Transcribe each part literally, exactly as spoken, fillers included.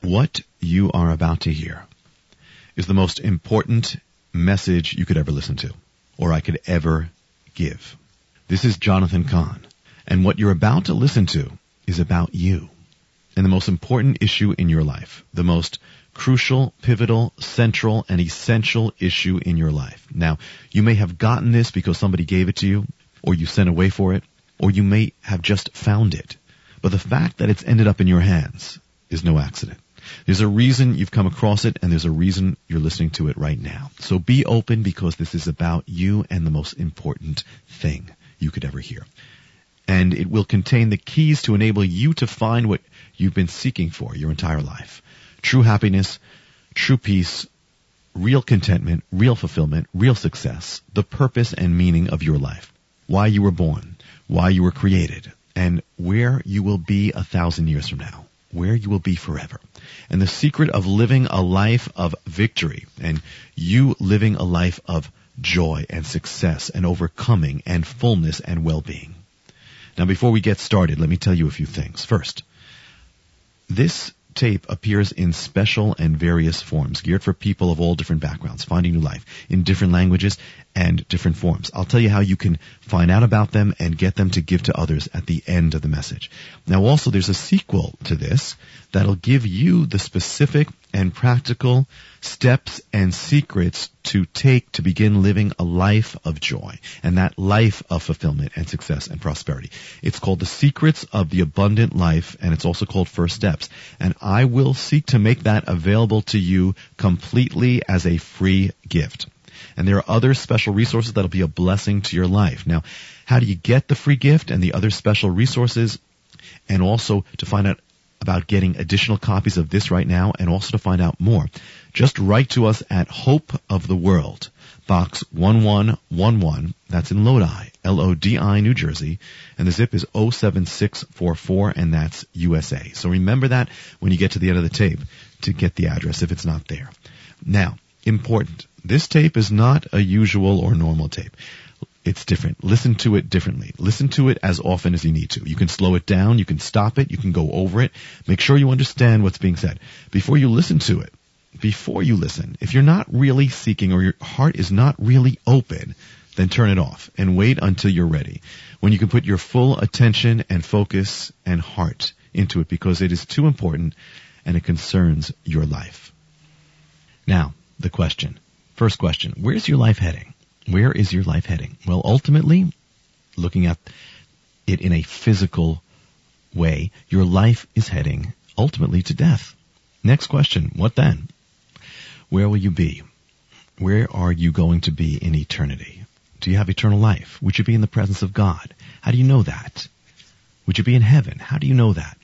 What you are about to hear is the most important message you could ever listen to, or I could ever give. This is Jonathan Cahn, and what you're about to listen to is about you and the most important issue in your life, the most crucial, pivotal, central, and essential issue in your life. Now, you may have gotten this because somebody gave it to you, or you sent away for it, or you may have just found it. But the fact that it's ended up in your hands is no accident. There's a reason you've come across it, and there's a reason you're listening to it right now. So be open, because this is about you and the most important thing you could ever hear. And it will contain the keys to enable you to find what you've been seeking for your entire life. True happiness, true peace, real contentment, real fulfillment, real success, the purpose and meaning of your life, why you were born, why you were created, and where you will be a thousand years from now, where you will be forever. And the secret of living a life of victory, and you living a life of joy and success and overcoming and fullness and well-being. Now, before we get started, let me tell you a few things. First, this tape appears in special and various forms, geared for people of all different backgrounds, finding new life in different languages and different forms. I'll tell you how you can find out about them and get them to give to others at the end of the message. Now, also, there's a sequel to this that'll give you the specific and practical steps and secrets to take to begin living a life of joy and that life of fulfillment and success and prosperity. It's called The Secrets of the Abundant Life, and it's also called First Steps. And I will seek to make that available to you completely as a free gift. And there are other special resources that'll be a blessing to your life. Now, how do you get the free gift and the other special resources? And also to find out about getting additional copies of this right now, and also to find out more, just write to us at Hope of the World, Box one one one one. That's in Lodi, L O D I, New Jersey. And the zip is oh seven six four four, and that's U S A. So remember that when you get to the end of the tape to get the address if it's not there. Now, important. This tape is not a usual or normal tape. It's different. Listen to it differently. Listen to it as often as you need to. You can slow it down. You can stop it. You can go over it. Make sure you understand what's being said. Before you listen to it, before you listen, if you're not really seeking or your heart is not really open, then turn it off and wait until you're ready, when you can put your full attention and focus and heart into it, because it is too important and it concerns your life. Now, the question. First question, where's your life heading? Where is your life heading? Well, ultimately, looking at it in a physical way, your life is heading ultimately to death. Next question, what then? Where will you be? Where are you going to be in eternity? Do you have eternal life? Would you be in the presence of God? How do you know that? Would you be in heaven? How do you know that?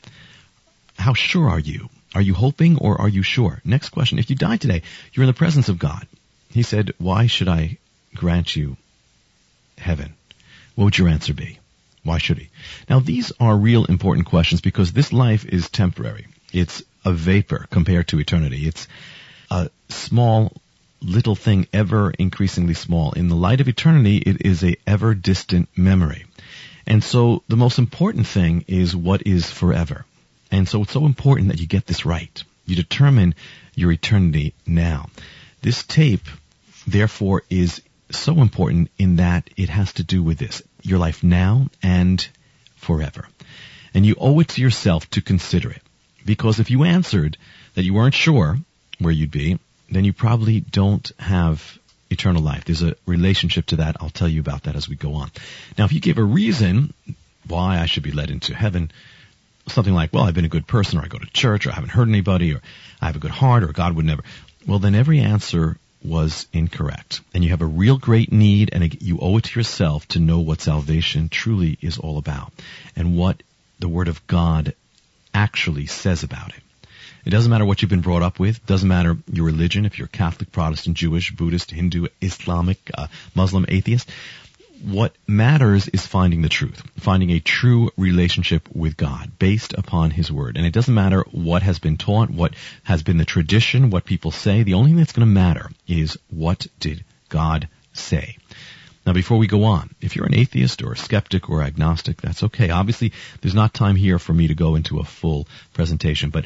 How sure are you? Are you hoping or are you sure? Next question, if you die today, you're in the presence of God. He said, why should I grant you heaven? What would your answer be? Why should he? Now, these are real important questions, because this life is temporary. It's a vapor compared to eternity. It's a small little thing, ever increasingly small. In the light of eternity, it is a ever distant memory. And so the most important thing is what is forever. And so it's so important that you get this right. You determine your eternity now. This tape, therefore, is so important in that it has to do with this, your life now and forever. And you owe it to yourself to consider it. Because if you answered that you weren't sure where you'd be, then you probably don't have eternal life. There's a relationship to that. I'll tell you about that as we go on. Now, if you give a reason why I should be led into heaven, something like, well, I've been a good person, or I go to church, or I haven't hurt anybody, or I have a good heart, or God would never, well, then every answer was incorrect. And you have a real great need, and you owe it to yourself to know what salvation truly is all about and what the Word of God actually says about it. It doesn't matter what you've been brought up with. It doesn't matter your religion, if you're Catholic, Protestant, Jewish, Buddhist, Hindu, Islamic, uh, Muslim, atheist. What matters is finding the truth, finding a true relationship with God based upon His Word. And it doesn't matter what has been taught, what has been the tradition, what people say. The only thing that's going to matter is what did God say. Now, before we go on, if you're an atheist or a skeptic or agnostic, that's okay. Obviously, there's not time here for me to go into a full presentation, but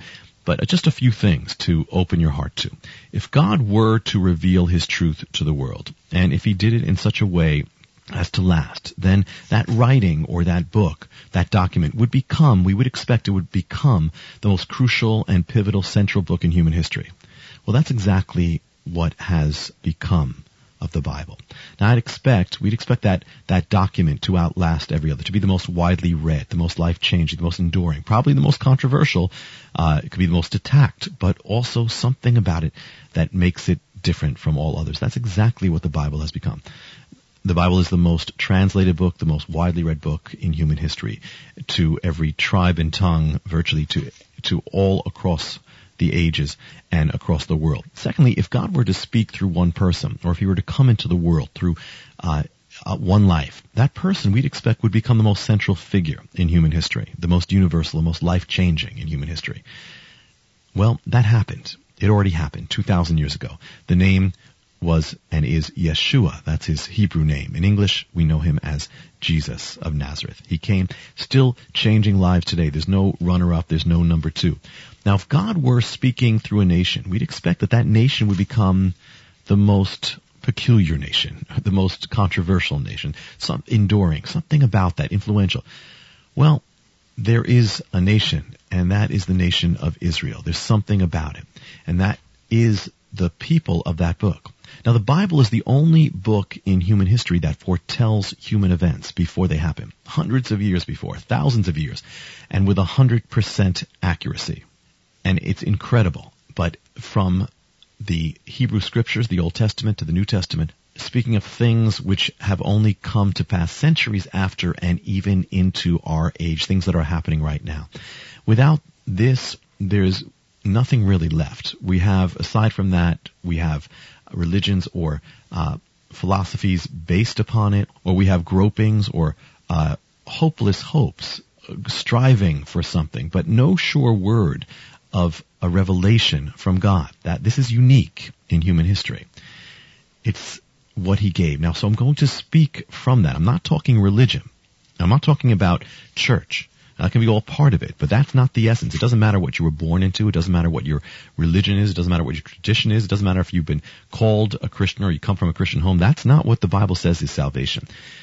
but just a few things to open your heart to. If God were to reveal his truth to the world, and if he did it in such a way as to last, then that writing or that book, that document would become, we would expect it would become the most crucial and pivotal central book in human history. Well, that's exactly what has become of the Bible. Now, I'd expect, we'd expect that, that document to outlast every other, to be the most widely read, the most life-changing, the most enduring, probably the most controversial. Uh, it could be the most attacked, but also something about it that makes it different from all others. That's exactly what the Bible has become. The Bible is the most translated book, the most widely read book in human history, to every tribe and tongue, virtually to, to all across the ages and across the world. Secondly, if God were to speak through one person, or if he were to come into the world through uh, uh, one life, that person we'd expect would become the most central figure in human history, the most universal, the most life-changing in human history. Well, that happened. It already happened two thousand years ago. The name was and is Yeshua. That's his Hebrew name. In English, we know him as Jesus of Nazareth. He came, still changing lives today. There's no runner-up. There's no number two. Now, if God were speaking through a nation, we'd expect that that nation would become the most peculiar nation, the most controversial nation, some enduring, something about that, influential. Well, there is a nation, and that is the nation of Israel. There's something about it, and that is the people of that book. Now, the Bible is the only book in human history that foretells human events before they happen, hundreds of years before, thousands of years, and with a hundred percent accuracy. And it's incredible. But from the Hebrew Scriptures, the Old Testament to the New Testament, speaking of things which have only come to pass centuries after and even into our age, things that are happening right now. Without this, there's nothing really left. We have, aside from that, we have religions or uh, philosophies based upon it, or we have gropings or uh, hopeless hopes, striving for something, but no sure word of a revelation from God. That this is unique in human history. It's what he gave. Now, so I'm going to speak from that. I'm not talking religion. I'm not talking about church. That can be all part of it, but that's not the essence. It doesn't matter what you were born into. It doesn't matter what your religion is. It doesn't matter what your tradition is. It doesn't matter if you've been called a Christian or you come from a Christian home. That's not what the Bible says is salvation.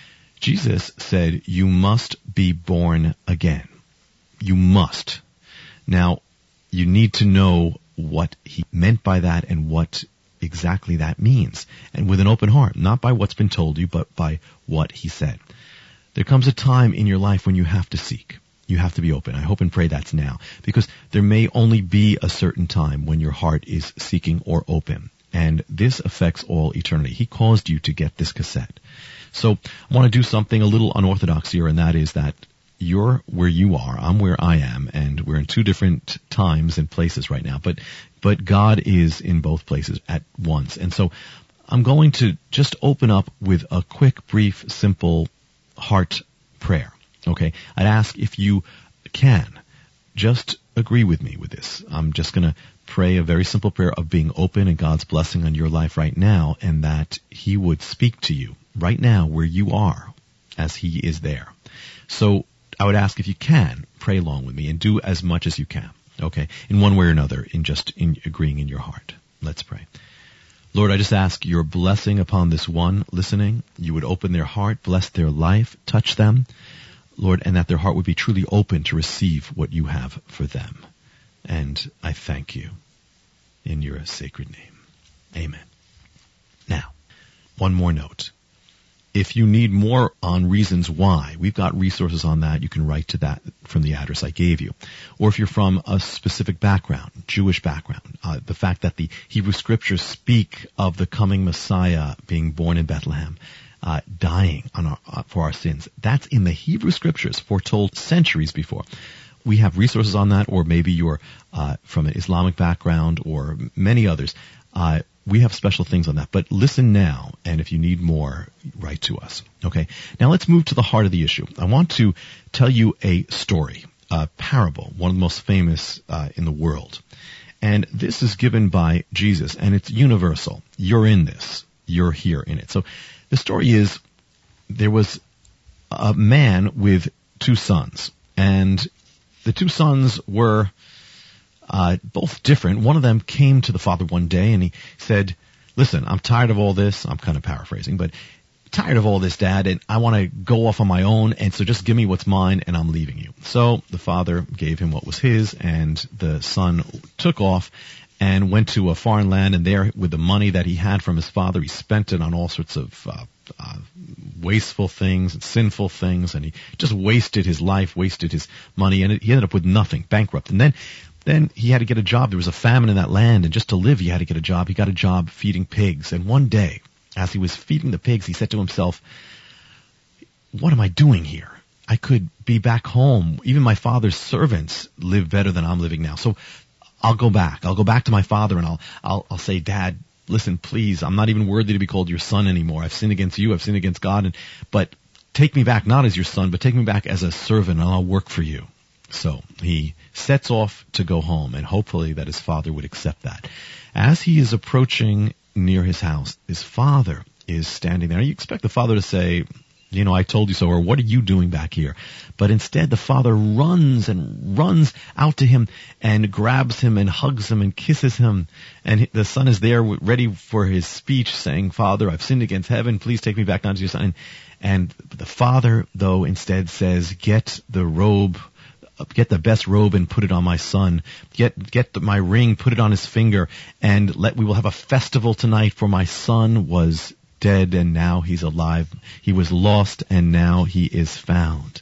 Jesus said, you must be born again. You must. Now, you need to know what he meant by that and what exactly that means. And with an open heart, not by what's been told you, but by what he said. There comes a time in your life when you have to seek. You have to be open. I hope and pray that's now, because there may only be a certain time when your heart is seeking or open, and this affects all eternity. He caused you to get this cassette. So I want to do something a little unorthodox here, and that is that you're where you are, I'm where I am, and we're in two different times and places right now, but but God is in both places at once. And so I'm going to just open up with a quick, brief, simple heart prayer. Okay, I'd ask if you can just agree with me with this. I'm just going to pray a very simple prayer of being open and God's blessing on your life right now, and that he would speak to you right now where you are as he is there. So I would ask if you can pray along with me and do as much as you can, okay, in one way or another, in just in agreeing in your heart. Let's pray. Lord, I just ask your blessing upon this one listening. You would open their heart, bless their life, touch them, Lord, and that their heart would be truly open to receive what you have for them. And I thank you in your sacred name. Amen. Now, one more note. If you need more on reasons why, we've got resources on that. You can write to that from the address I gave you. Or if you're from a specific background, Jewish background, uh, the fact that the Hebrew Scriptures speak of the coming Messiah being born in Bethlehem, Uh, dying on our, uh, for our sins. That's in the Hebrew Scriptures, foretold centuries before. We have resources on that, or maybe you're uh, from an Islamic background or many others. Uh, we have special things on that. But listen now, and if you need more, write to us. Okay? Now let's move to the heart of the issue. I want to tell you a story, a parable, one of the most famous uh, in the world. And this is given by Jesus, and it's universal. You're in this. You're here in it. So the story is, there was a man with two sons, and the two sons were uh, both different. One of them came to the father one day and he said, listen, I'm tired of all this. I'm kind of paraphrasing, but tired of all this, Dad, and I want to go off on my own, and so just give me what's mine and I'm leaving you. So the father gave him what was his, and the son took off and went to a foreign land, and there, with the money that he had from his father, he spent it on all sorts of uh, uh, wasteful things and sinful things, and he just wasted his life, wasted his money, and it, he ended up with nothing, bankrupt. And then Then he had to get a job. There was a famine in that land, and just to live, he had to get a job. He got a job feeding pigs. And one day, as he was feeding the pigs, he said to himself, what am I doing here? I could be back home. Even my father's servants live better than I'm living now. So I'll go back. I'll go back to my father, and I'll, I'll, I'll say, Dad, listen, please, I'm not even worthy to be called your son anymore. I've sinned against you. I've sinned against God. And, but take me back, not as your son, but take me back as a servant, and I'll work for you. So he sets off to go home, and hopefully that his father would accept that. As he is approaching near his house, his father is standing there. You expect the father to say, you know, I told you so, or what are you doing back here? But instead the father runs and runs out to him and grabs him and hugs him and kisses him. And the son is there ready for his speech, saying, Father, I've sinned against heaven. Please take me back down to your son. And, and the father, though, instead says, get the robe, get the best robe and put it on my son. Get get the, my ring, put it on his finger, and let we will have a festival tonight, for my son was dead and now he's alive. He was lost and now he is found.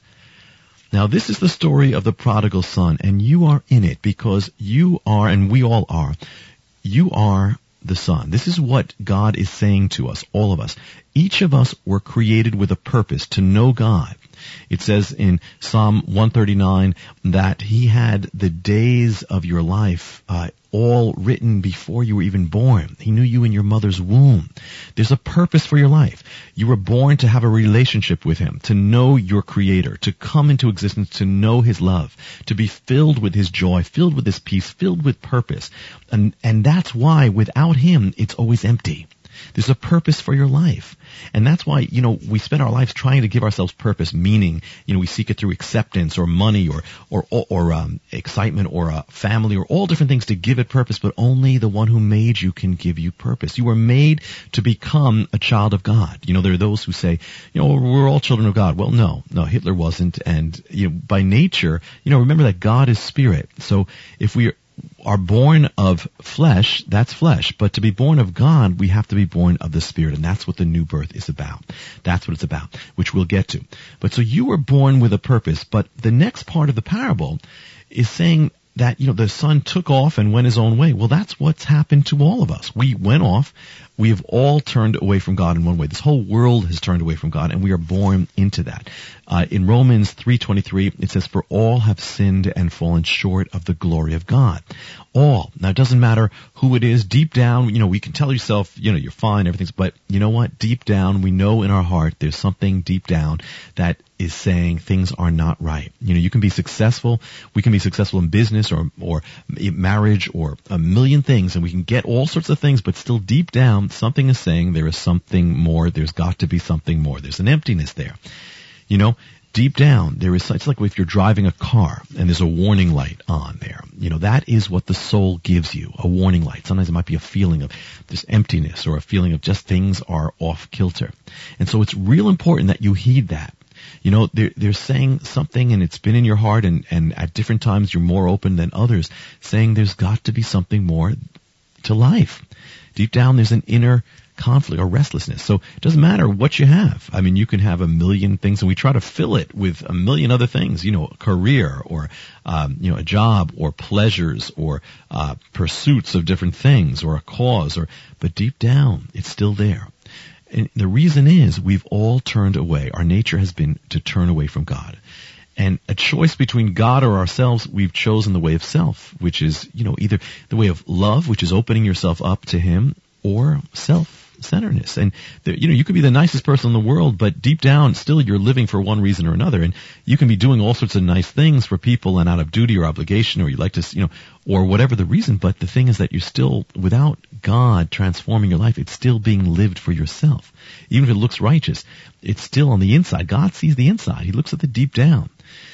Now this is the story of the prodigal son, and you are in it because you are, and we all are, you are the son. This is what God is saying to us, all of us. Each of us were created with a purpose, to know God. It says in Psalm one thirty-nine that he had the days of your life uh, all written before you were even born. He knew you in your mother's womb. There's a purpose for your life. You were born to have a relationship with him, to know your Creator, to come into existence, to know his love, to be filled with his joy, filled with his peace, filled with purpose. And, and that's why without him, it's always empty. There's a purpose for your life. And that's why, you know, we spend our lives trying to give ourselves purpose, meaning, you know, we seek it through acceptance or money or, or, or, or um, excitement or a family or all different things to give it purpose, but only the one who made you can give you purpose. You were made to become a child of God. You know, there are those who say, you know, we're all children of God. Well, no, no, Hitler wasn't. And, you know, by nature, you know, remember that God is spirit. So if we are, are born of flesh, that's flesh. But to be born of God, we have to be born of the Spirit. And that's what the new birth is about. That's what it's about, which we'll get to. But so you were born with a purpose. But the next part of the parable is saying that, you know, the son took off and went his own way. Well, that's what's happened to all of us. We went off. We have all turned away from God in one way. This whole world has turned away from God, and we are born into that. Uh, in Romans three twenty-three, it says, for all have sinned and fallen short of the glory of God. All. Now, it doesn't matter who it is. Deep down, you know, we can tell yourself, you know, you're fine, everything's, but you know what? Deep down, we know in our heart, there's something deep down that is saying things are not right. You know, you can be successful. We can be successful in business or, or marriage or a million things, and we can get all sorts of things, but still deep down, something is saying there is something more. There's got to be something more. There's an emptiness there. You know, deep down, there is, it's like if you're driving a car and there's a warning light on there. You know, that is what the soul gives you, a warning light. Sometimes it might be a feeling of this emptiness or a feeling of just things are off kilter. And so it's real important that you heed that. You know, they're, they're saying something and it's been in your heart, and, and at different times you're more open than others, saying there's got to be something more to life. Deep down there's an inner conflict or restlessness. So it doesn't matter what you have. I mean, you can have a million things, and we try to fill it with a million other things, you know, a career or, um, you know, a job or pleasures or uh, pursuits of different things or a cause, or, but deep down it's still there. And the reason is we've all turned away. Our nature has been to turn away from God. And a choice between God or ourselves, we've chosen the way of self, which is, you know, either the way of love, which is opening yourself up to Him, or self-centeredness. And, the, you know, you could be the nicest person in the world, but deep down, still you're living for one reason or another. And you can be doing all sorts of nice things for people and out of duty or obligation, or you like to, you know, or whatever the reason. But the thing is that you're still, without God transforming your life, it's still being lived for yourself. Even if it looks righteous, it's still on the inside. God sees the inside. He looks at the deep down.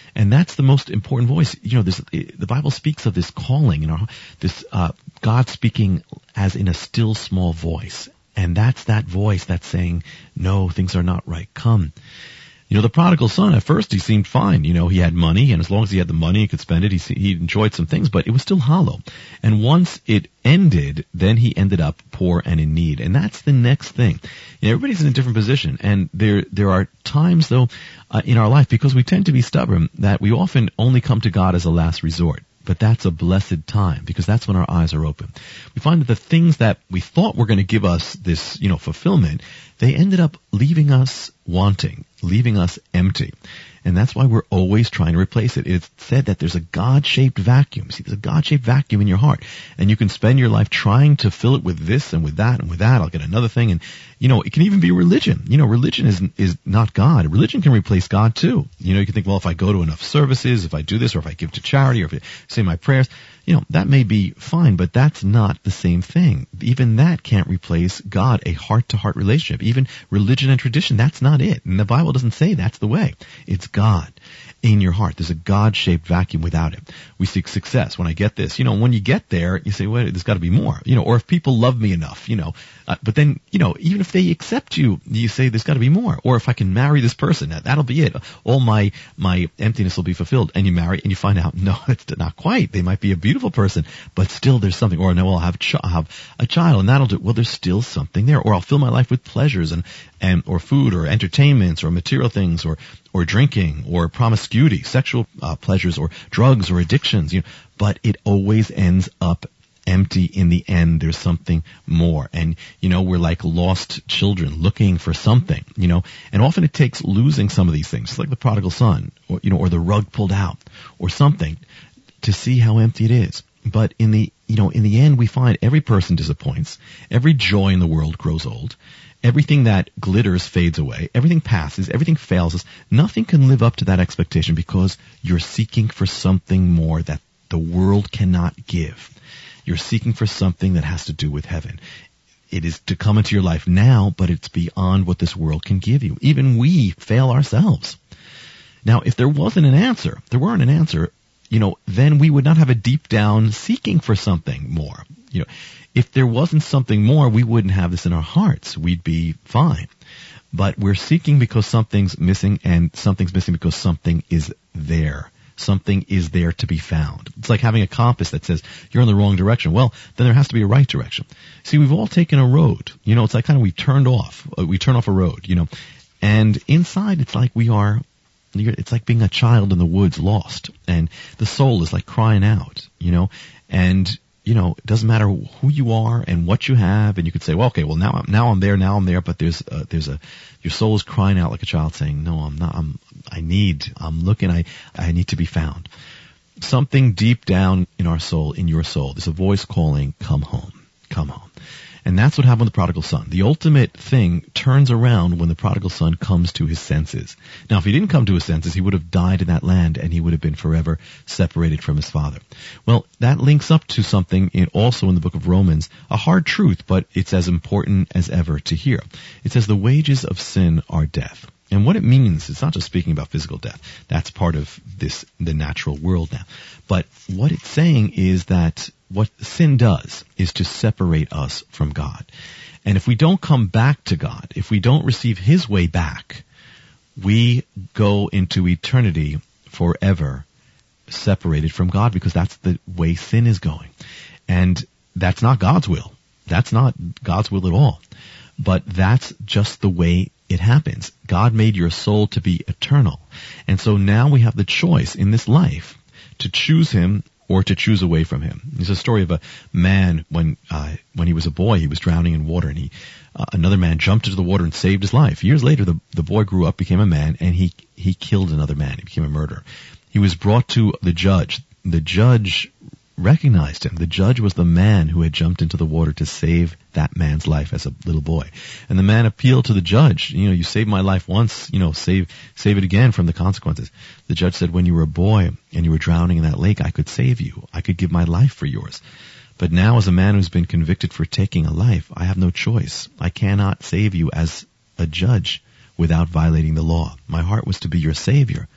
And that's the most important voice. You know, this, the Bible speaks of this calling, you know, this, uh, God speaking as in a still small voice. And that's that voice that's saying, no, things are not right. Come. You know, the prodigal son, at first he seemed fine. You know, he had money, and as long as he had the money, he could spend it. He, he enjoyed some things, but it was still hollow. And once it ended, then he ended up poor and in need. And that's the next thing. You know, everybody's in a different position. And there, there are times, though, uh, in our life, because we tend to be stubborn, that we often only come to God as a last resort. But that's a blessed time, because that's when our eyes are open. We find that the things that we thought were going to give us this, you know, fulfillment, they ended up leaving us wanting, leaving us empty. And that's why we're always trying to replace it. It's said that there's a God-shaped vacuum. See, there's a God-shaped vacuum in your heart. And you can spend your life trying to fill it with this and with that and with that. I'll get another thing. And, you know, it can even be religion. You know, religion is is not God. Religion can replace God too. You know, you can think, well, if I go to enough services, if I do this, or if I give to charity, or if I say my prayers, you know, that may be fine, but that's not the same thing. Even that can't replace God, a heart-to-heart relationship. Even religion and tradition, that's not it. And the Bible doesn't say that's the way. It's God in your heart. There's a God-shaped vacuum without it. We seek success. When I get this, you know, when you get there, you say, wait, there's got to be more. You know, or if people love me enough, you know, uh, but then, you know, even if they accept you, you say there's got to be more. Or if I can marry this person, that, that'll be it. All my, my emptiness will be fulfilled. And you marry and you find out, no, it's not quite. They might be a beautiful person, but still there's something. Or no, I'll have, ch- I'll have a child and that'll do. Well, there's still something there. Or I'll fill my life with pleasures and, and, or food or entertainments or material things or, or drinking or promiscuity, sexual uh, pleasures or drugs or addictions, you know, but it always ends up empty in the end. There's something more. And, you know, we're like lost children looking for something, you know, and often it takes losing some of these things, like the prodigal son, or, you know, or the rug pulled out or something to see how empty it is. But in the, you know, in the end, we find every person disappoints. Every joy in the world grows old. Everything that glitters fades away. Everything passes. Everything fails us. Nothing can live up to that expectation because you're seeking for something more that the world cannot give. You're seeking for something that has to do with heaven. It is to come into your life now, but it's beyond what this world can give you. Even we fail ourselves. Now, if there wasn't an answer, if there weren't an answer, you know, then we would not have a deep down seeking for something more. You know, if there wasn't something more, we wouldn't have this in our hearts. We'd be fine. But we're seeking because something's missing, and something's missing because something is there. Something is there to be found. It's like having a compass that says you're in the wrong direction. Well, then there has to be a right direction. See, we've all taken a road. You know, it's like kind of we turned off. We turn off a road, you know. And inside, it's like we are, it's like being a child in the woods lost. And the soul is like crying out, you know. And you know, it doesn't matter who you are and what you have, and you could say, well, okay, well now I'm now I'm there, now I'm there, but there's uh, there's a your soul is crying out like a child saying, no, I'm not, I'm I need, I'm looking, I I need to be found. Something deep down in our soul, in your soul, there's a voice calling, come home, come home. And that's what happened with the prodigal son. The ultimate thing turns around when the prodigal son comes to his senses. Now, if he didn't come to his senses, he would have died in that land and he would have been forever separated from his father. Well, that links up to something in, also in the book of Romans, a hard truth, but it's as important as ever to hear. It says the wages of sin are death. And what it means, it's not just speaking about physical death. That's part of this, the natural world now. But what it's saying is that what sin does is to separate us from God. And if we don't come back to God, if we don't receive His way back, we go into eternity forever separated from God, because that's the way sin is going. And that's not God's will. That's not God's will at all. But that's just the way it happens. God made your soul to be eternal. And so now we have the choice in this life to choose Him or to choose away from Him. There's a story of a man when uh, when he was a boy, he was drowning in water, and he uh, another man jumped into the water and saved his life. Years later, the the boy grew up, became a man, and he he killed another man. He became a murderer. He was brought to the judge. The judge recognized him. The judge was the man who had jumped into the water to save that man's life as a little boy. And the man appealed to the judge. You know, you saved my life once, you know, save, save it again from the consequences. The judge said, when you were a boy and you were drowning in that lake, I could save you. I could give my life for yours. But now, as a man who's been convicted for taking a life, I have no choice. I cannot save you as a judge without violating the law. My heart was to be your savior,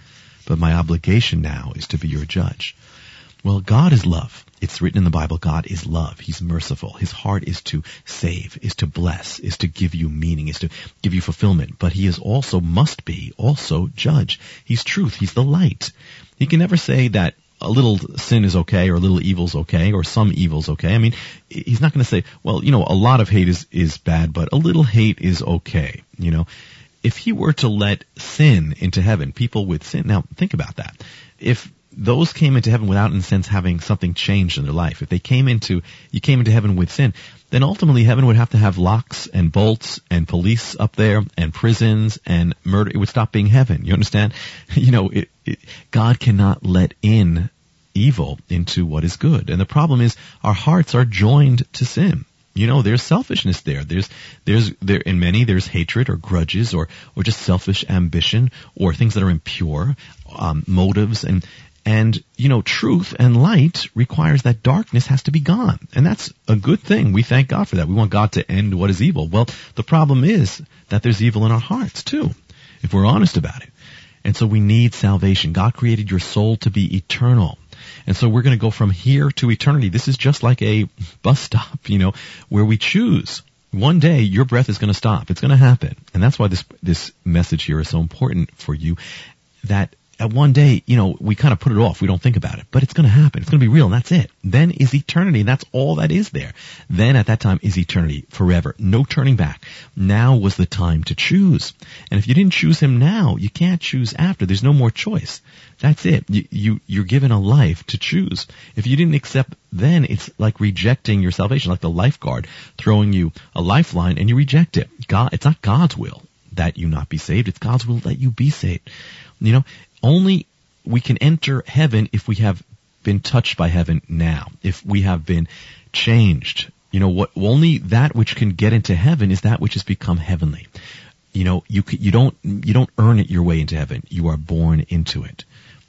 but my obligation now is to be your judge. Well, God is love. It's written in the Bible, God is love. He's merciful. His heart is to save, is to bless, is to give you meaning, is to give you fulfillment. But he is also, must be, also judge. He's truth. He's the light. He can never say that a little sin is okay or a little evil's okay or some evil's okay. I mean, he's not going to say, well, you know, a lot of hate is, is bad, but a little hate is okay. You know, if he were to let sin into heaven, people with sin, now think about that. If those came into heaven without, in a sense, having something changed in their life. If they came into, you came into heaven with sin, then ultimately heaven would have to have locks and bolts and police up there and prisons and murder. It would stop being heaven. You understand? You know, it, it, God cannot let in evil into what is good. And the problem is our hearts are joined to sin. You know, there's selfishness there. There's, there's, there, in many, there's hatred or grudges or, or just selfish ambition or things that are impure, um, motives and, And, you know, truth and light requires that darkness has to be gone. And that's a good thing. We thank God for that. We want God to end what is evil. Well, the problem is that there's evil in our hearts, too, if we're honest about it. And so we need salvation. God created your soul to be eternal. And so we're going to go from here to eternity. This is just like a bus stop, you know, where we choose. One day your breath is going to stop. It's going to happen. And that's why this, this message here is so important for you, that at one day, you know, we kind of put it off. We don't think about it, but it's going to happen. It's going to be real, and that's it. Then is eternity, and that's all that is there. Then at that time is eternity forever. No turning back. Now was the time to choose. And if you didn't choose him now, you can't choose after. There's no more choice. That's it. You, you, you're given a life to choose. If you didn't accept then, it's like rejecting your salvation, like the lifeguard throwing you a lifeline and you reject it. God, it's not God's will that you not be saved. It's God's will that you be saved. You know, only we can enter heaven if we have been touched by heaven now, if we have been changed. You know, what, only that which can get into heaven is that which has become heavenly. You know, you you don't you don't earn it your way into heaven. You are born into it,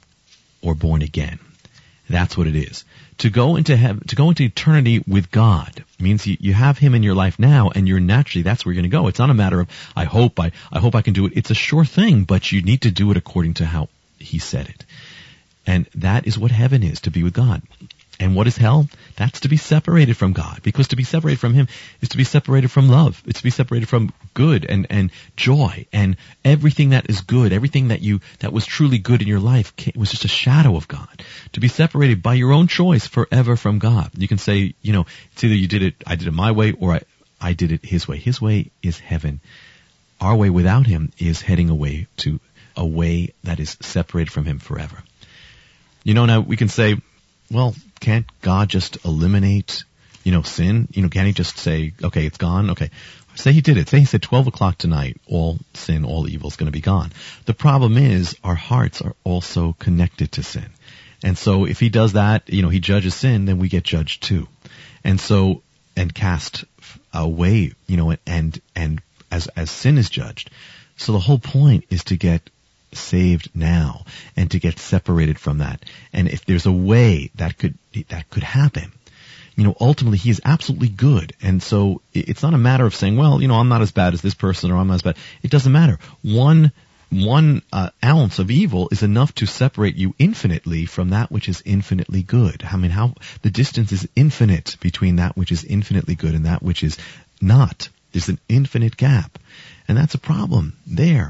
or born again. That's what it is. To go into heaven, to go into eternity with God means you, you have him in your life now, and you're naturally, that's where you're going to go. It's not a matter of, I hope I, I hope I can do it. It's a sure thing, but you need to do it according to how he said it. And that is what heaven is, to be with God. And what is hell? That's to be separated from God. Because to be separated from him is to be separated from love. It's to be separated from good and, and joy and everything that is good, everything that you, that was truly good in your life was just a shadow of God. To be separated by your own choice forever from God. You can say, you know, it's either you did it, I did it my way, or I, I did it his way. His way is heaven. Our way without him is heading away to a way that is separated from him forever. You know, now we can say, well, can't God just eliminate, you know, sin? You know, can't he just say, okay, it's gone? Okay. Say he did it. Say he said twelve o'clock tonight, all sin, all evil is going to be gone. The problem is our hearts are also connected to sin. And so if he does that, you know, he judges sin, then we get judged too. And so, and cast away, you know, and, and as, as sin is judged. So the whole point is to get saved now and to get separated from that. And if there's a way that could that could happen, you know, ultimately he is absolutely good. And so it's not a matter of saying, well, you know, I'm not as bad as this person or I'm not as bad. It doesn't matter. One one uh, ounce of evil is enough to separate you infinitely from that which is infinitely good. I mean, how the distance is infinite between that which is infinitely good and that which is not. There's an infinite gap. And that's a problem there.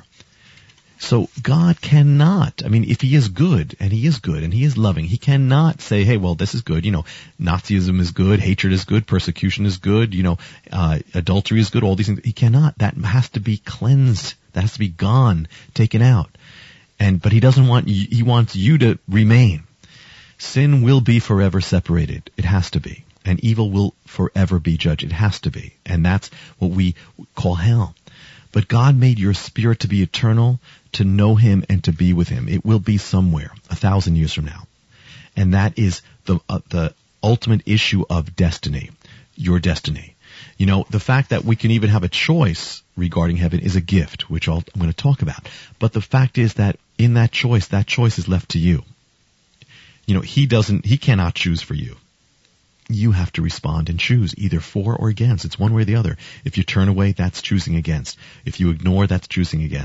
So God cannot, I mean, if he is good, and he is good, and he is loving, he cannot say, hey, well, this is good, you know, Nazism is good, hatred is good, persecution is good, you know, uh, adultery is good, all these things. He cannot. That has to be cleansed. That has to be gone, taken out. And, but he doesn't want, he wants you to remain. Sin will be forever separated. It has to be. And evil will forever be judged. It has to be. And that's what we call hell. But God made your spirit to be eternal, to know him and to be with him. It will be somewhere, a thousand years from now. And that is the uh, the ultimate issue of destiny, your destiny. You know, the fact that we can even have a choice regarding heaven is a gift, which I'll, I'm going to talk about. But the fact is that in that choice, that choice is left to you. You know, he doesn't, he cannot choose for you. You have to respond and choose either for or against. It's one way or the other. If you turn away, that's choosing against. If you ignore, that's choosing against.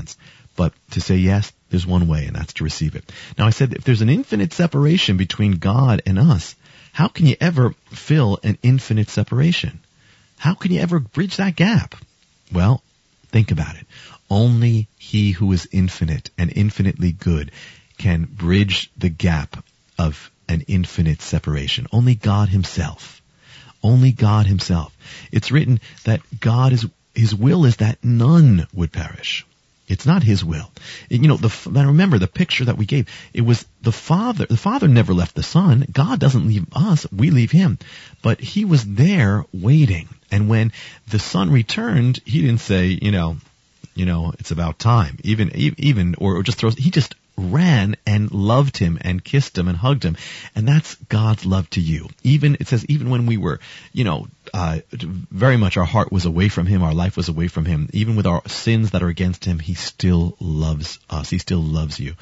But to say yes, there's one way, and that's to receive it. Now, I said if there's an infinite separation between God and us, how can you ever fill an infinite separation? How can you ever bridge that gap? Well, think about it. Only He who is infinite and infinitely good can bridge the gap of an infinite separation. Only God Himself. Only God Himself. It's written that God is, His will is that none would perish. It's not His will. You know, the, now remember the picture that we gave. It was the Father. The Father never left the Son. God doesn't leave us. We leave Him. But He was there waiting. And when the Son returned, He didn't say, you know, you know, it's about time. Even, even, or just throws, He just ran and loved Him and kissed Him and hugged Him. And that's God's love to you. Even, it says, even when we were, you know, uh, very much our heart was away from Him, our life was away from Him, even with our sins that are against Him, He still loves us. He still loves you.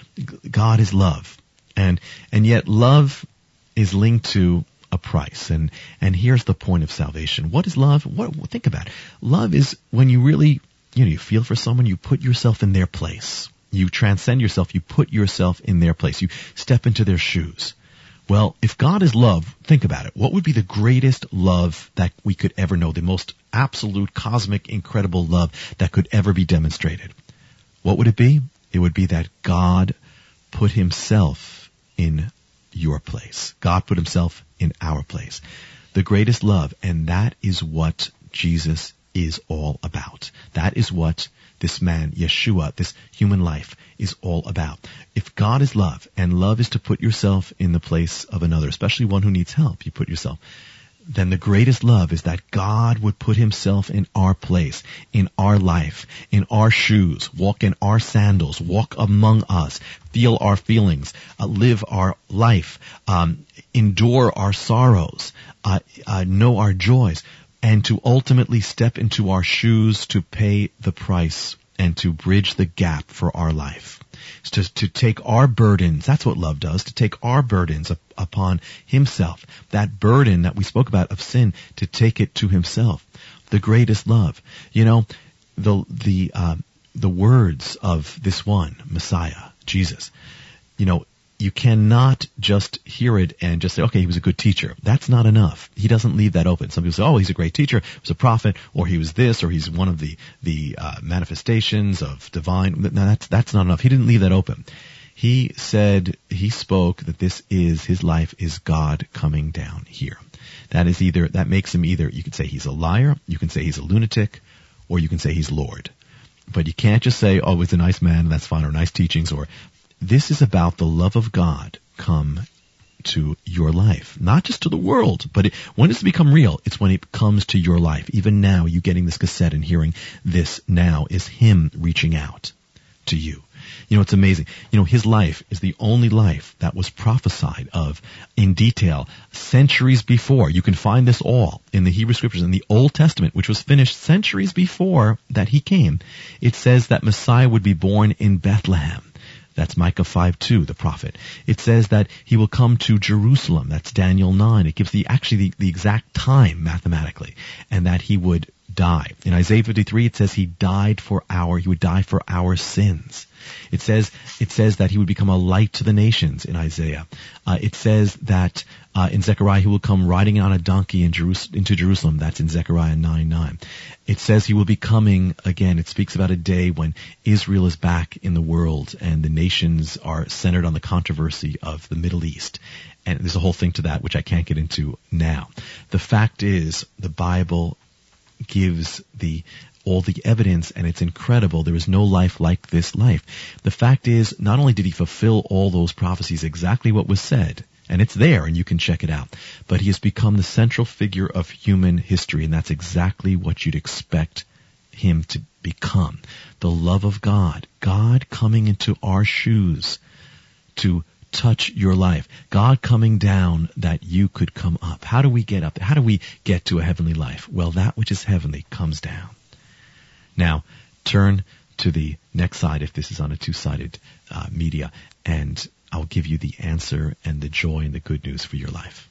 God is love. And, and yet love is linked to a price. And, and here's the point of salvation. What is love? What, think about it. Love is when you really, you know, you feel for someone, you put yourself in their place. You transcend yourself. You put yourself in their place. You step into their shoes. Well, if God is love, think about it. What would be the greatest love that we could ever know? The most absolute, cosmic, incredible love that could ever be demonstrated. What would it be? It would be that God put Himself in your place. God put Himself in our place. The greatest love. And that is what Jesus is all about. That is what this man, Yeshua, this human life is all about. If God is love, and love is to put yourself in the place of another, especially one who needs help, you put yourself, then the greatest love is that God would put Himself in our place, in our life, in our shoes, walk in our sandals, walk among us, feel our feelings, uh, live our life, um, endure our sorrows, uh, uh, know our joys, and to ultimately step into our shoes to pay the price and to bridge the gap for our life. To, to take our burdens, that's what love does, to take our burdens up, upon Himself. That burden that we spoke about of sin, to take it to Himself. The greatest love. You know, the, the, uh, the words of this one, Messiah, Jesus, you know, you cannot just hear it and just say, okay, he was a good teacher. That's not enough. He doesn't leave that open. Some people say, oh, he's a great teacher, he was a prophet, or he was this, or he's one of the, the uh, manifestations of divine. No, that's, that's not enough. He didn't leave that open. He said, he spoke that this is, his life is God coming down here. That is either, that makes him either, you could say he's a liar, you can say he's a lunatic, or you can say he's Lord. But you can't just say, oh, he's a nice man, that's fine, or nice teachings, or this is about the love of God come to your life. Not just to the world, but it, when does it become real? It's when it comes to your life. Even now, you getting this cassette and hearing this now is Him reaching out to you. You know, it's amazing. You know, His life is the only life that was prophesied of in detail centuries before. You can find this all in the Hebrew Scriptures, in the Old Testament, which was finished centuries before that He came. It says that Messiah would be born in Bethlehem. That's Micah five two, the prophet. It says that He will come to Jerusalem. That's Daniel nine. It gives the actually the, the exact time mathematically, and that He would die. In Isaiah fifty-three, it says He died for our, He would die for our sins. It says, it says that He would become a light to the nations in Isaiah. Uh, it says that, uh, in Zechariah, He will come riding on a donkey in Jerus- into Jerusalem. That's in Zechariah nine nine. It says He will be coming again. It speaks about a day when Israel is back in the world and the nations are centered on the controversy of the Middle East. And there's a whole thing to that, which I can't get into now. The fact is, the Bible gives the all the evidence, and it's incredible. There is no life like this life. The fact is, not only did He fulfill all those prophecies, exactly what was said, and it's there, and you can check it out, but He has become the central figure of human history, and that's exactly what you'd expect Him to become. The love of God. God coming into our shoes to touch your life. God coming down that you could come up. How do we get up? How do we get to a heavenly life? Well, that which is heavenly comes down. Now, turn to the next side if this is on a two-sided uh, media, and I'll give you the answer and the joy and the good news for your life.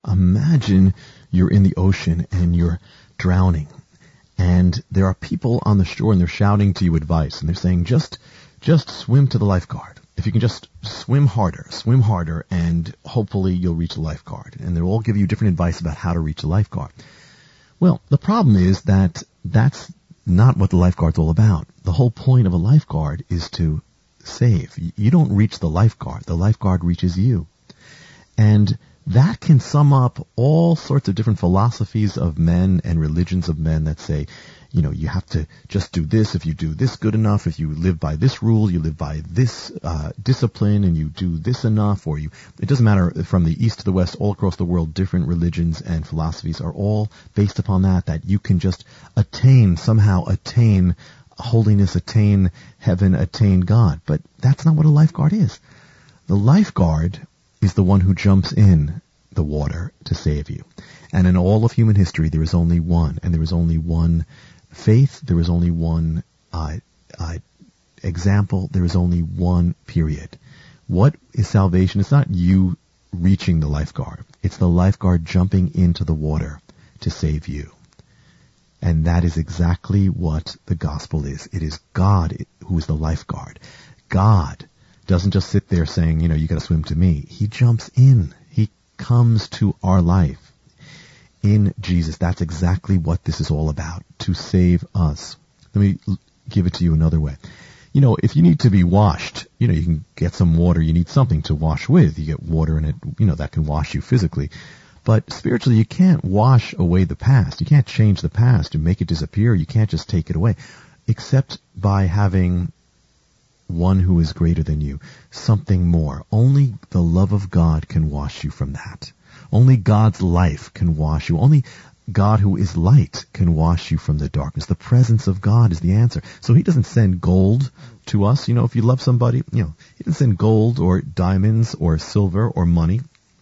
Imagine you're in the ocean and you're drowning, and there are people on the shore and they're shouting to you advice, and they're saying, just, just swim to the lifeguard. If you can just swim harder, swim harder, and hopefully you'll reach a lifeguard. And they'll all give you different advice about how to reach a lifeguard. Well, the problem is that that's not what the lifeguard's all about. The whole point of a lifeguard is to save. You don't reach the lifeguard. The lifeguard reaches you. And that can sum up all sorts of different philosophies of men and religions of men that say, you know, you have to just do this. If you do this good enough, if you live by this rule, you live by this uh, discipline, and you do this enough, or you, it doesn't matter from the east to the west, all across the world, different religions and philosophies are all based upon that, that you can just attain, somehow attain holiness, attain heaven, attain God. But that's not what a lifeguard is. The lifeguard is the one who jumps in the water to save you. And in all of human history, there is only one, and there is only one faith, there is only one uh, uh, example, there is only one period. What is salvation? It's not you reaching the lifeguard. It's the lifeguard jumping into the water to save you. And that is exactly what the gospel is. It is God who is the lifeguard. God doesn't just sit there saying, you know, you got to swim to me. He jumps in. He comes to our life in Jesus. That's exactly what this is all about, to save us. Let me give it to you another way. You know, if you need to be washed, you know, you can get some water. You need something to wash with. You get water in it, you know, that can wash you physically. But spiritually, you can't wash away the past. You can't change the past and make it disappear. You can't just take it away, except by having one who is greater than you, something more. Only the love of God can wash you from that. Only God's life can wash you. Only God who is light can wash you from the darkness. The presence of God is the answer. So he doesn't send gold to us. You know, if you love somebody, you know, he doesn't send gold or diamonds or silver or money.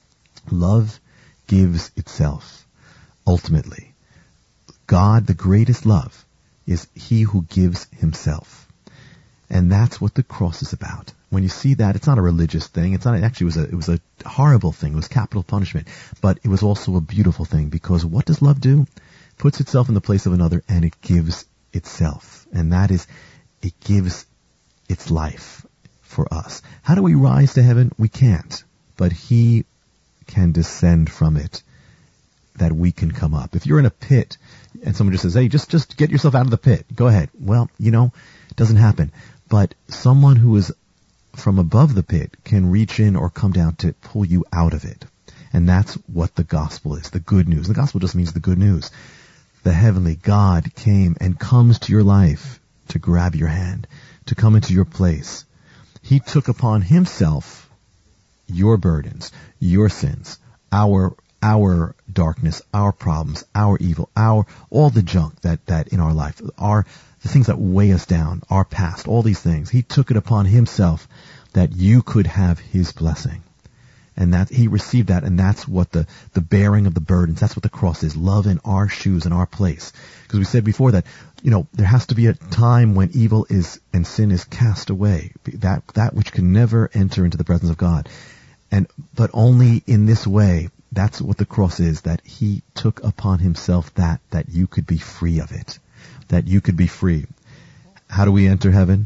Love gives itself. Ultimately, God, the greatest love, is he who gives himself. And that's what the cross is about. When you see that, it's not a religious thing. It's not, actually, it was a, it was a horrible thing. It was capital punishment. But it was also a beautiful thing, because what does love do? It puts itself in the place of another, and it gives itself. And that is, it gives its life for us. How do we rise to heaven? We can't. But he can descend from it, that we can come up. If you're in a pit and someone just says, hey, just, just get yourself out of the pit, go ahead. Well, you know, it doesn't happen. But someone who is from above the pit can reach in or come down to pull you out of it. And that's what the gospel is, the good news. The gospel just means the good news. The heavenly God came and comes to your life to grab your hand, to come into your place. He took upon himself your burdens, your sins, our our darkness, our problems, our evil, our all the junk that, that in our life, our the things that weigh us down, our past, all these things. He took it upon himself that you could have his blessing. And that he received that, and that's what the, the bearing of the burdens, that's what the cross is, love in our shoes, in our place. Because we said before that, you know, there has to be a time when evil is and sin is cast away, that that which can never enter into the presence of God. And but only in this way, that's what the cross is, that he took upon himself that, that you could be free of it. That you could be free. How do we enter heaven?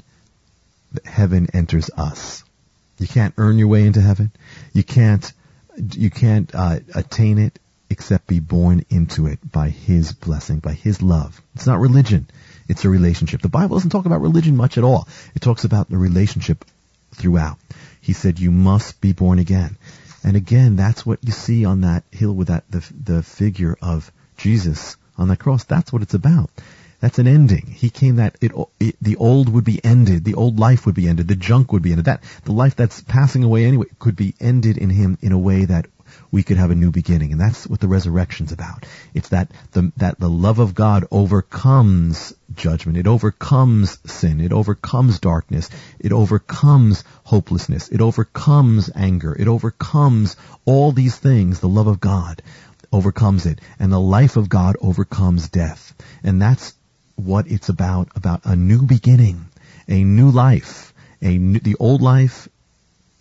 Heaven enters us. You can't earn your way into heaven. You can't, you can't uh, attain it except be born into it by his blessing, by his love. It's not religion. It's a relationship. The Bible doesn't talk about religion much at all. It talks about the relationship throughout. He said you must be born again. And again, that's what you see on that hill with that the, the figure of Jesus on that cross. That's what it's about. That's an ending. He came that it, it, the old would be ended. The old life would be ended. The junk would be ended. That the life that's passing away anyway could be ended in him in a way that we could have a new beginning. And that's what the resurrection's about. It's that the, that the love of God overcomes judgment. It overcomes sin. It overcomes darkness. It overcomes hopelessness. It overcomes anger. It overcomes all these things. The love of God overcomes it. And the life of God overcomes death. And that's what it's about, about a new beginning, a new life. A new, the old life,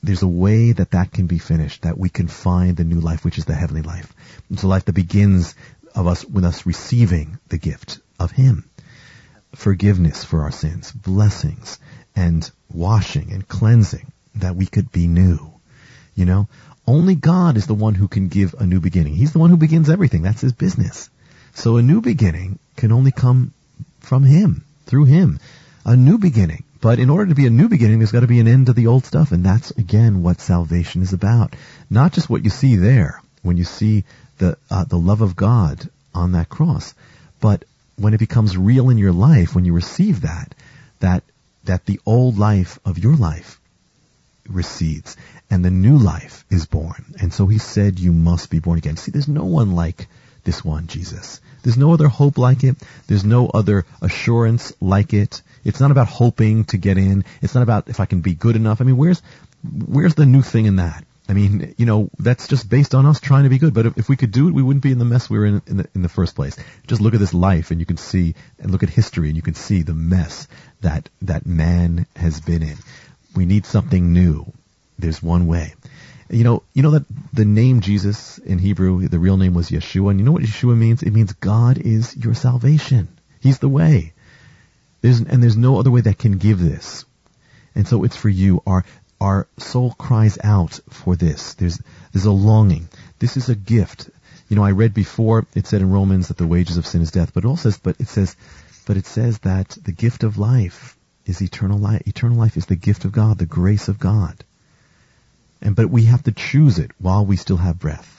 there's a way that that can be finished, that we can find the new life, which is the heavenly life. It's a life that begins of us with us receiving the gift of Him. Forgiveness for our sins, blessings, and washing and cleansing, that we could be new. You know, only God is the one who can give a new beginning. He's the one who begins everything. That's His business. So a new beginning can only come from Him, through Him. A new beginning. But in order to be a new beginning, there's got to be an end to the old stuff. And that's, again, what salvation is about. Not just what you see there, when you see the uh, the love of God on that cross, but when it becomes real in your life, when you receive that, that that the old life of your life recedes and the new life is born. And so He said, you must be born again. See, there's no one like this one, Jesus. There's no other hope like it. There's no other assurance like it. It's not about hoping to get in. It's not about if I can be good enough. I mean, where's where's the new thing in that? I mean, you know, that's just based on us trying to be good. But if, if we could do it, we wouldn't be in the mess we were in in the, in the first place. Just look at this life, and you can see, and look at history, and you can see the mess that that man has been in. We need something new. There's one way. You know, you know that the name Jesus in Hebrew, the real name was Yeshua, and you know what Yeshua means? It means God is your salvation. He's the way. There's, and there's no other way that can give this. And so it's for you. Our our soul cries out for this. There's there's a longing. This is a gift. You know, I read before, it said in Romans that the wages of sin is death, but it also says, but it says, but it says that the gift of life is eternal life. Eternal life is the gift of God, the grace of God. And but we have to choose it while we still have breath.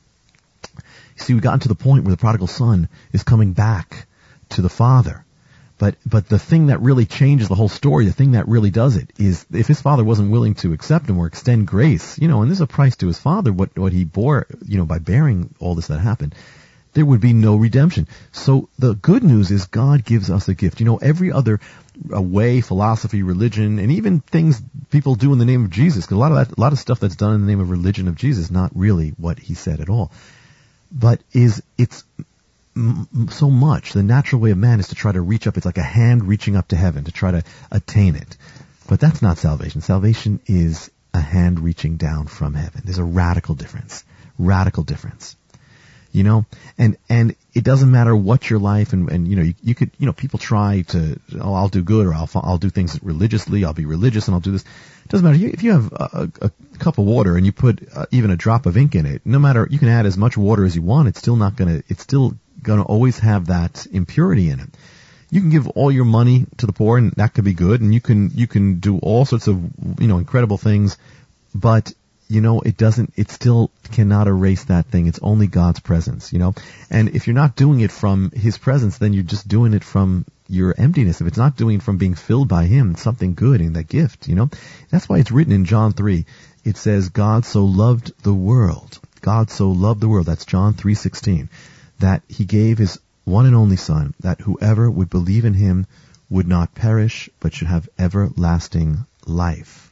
You see, we've gotten to the point where the prodigal son is coming back to the father. But but the thing that really changes the whole story, the thing that really does it, is if his father wasn't willing to accept him or extend grace, you know, and there's a price to his father, what what he bore, you know, by bearing all this that happened, there would be no redemption. So the good news is God gives us a gift. You know, every other uh, way, philosophy, religion, and even things people do in the name of Jesus, because a lot of that, a lot of stuff that's done in the name of religion of Jesus, not really what He said at all, but is it's m- so much. The natural way of man is to try to reach up. It's like a hand reaching up to heaven to try to attain it. But that's not salvation. Salvation is a hand reaching down from heaven. There's a radical difference. Radical difference. You know, and, and it doesn't matter what your life, and, and you know, you, you could, you know, people try to, oh, I'll do good, or I'll, I'll do things religiously, I'll be religious, and I'll do this. It doesn't matter. If you have a, a, a cup of water and you put uh, even a drop of ink in it, no matter, you can add as much water as you want, it's still not gonna, it's still gonna always have that impurity in it. You can give all your money to the poor, and that could be good, and you can, you can do all sorts of, you know, incredible things, but you know, it doesn't, it still cannot erase that thing. It's only God's presence, you know. And if you're not doing it from His presence, then you're just doing it from your emptiness. If it's not doing it from being filled by Him, it's something good in that gift, you know. That's why it's written in John three. It says, God so loved the world. God so loved the world. That's John three sixteen. That He gave His one and only Son, that whoever would believe in Him would not perish, but should have everlasting life.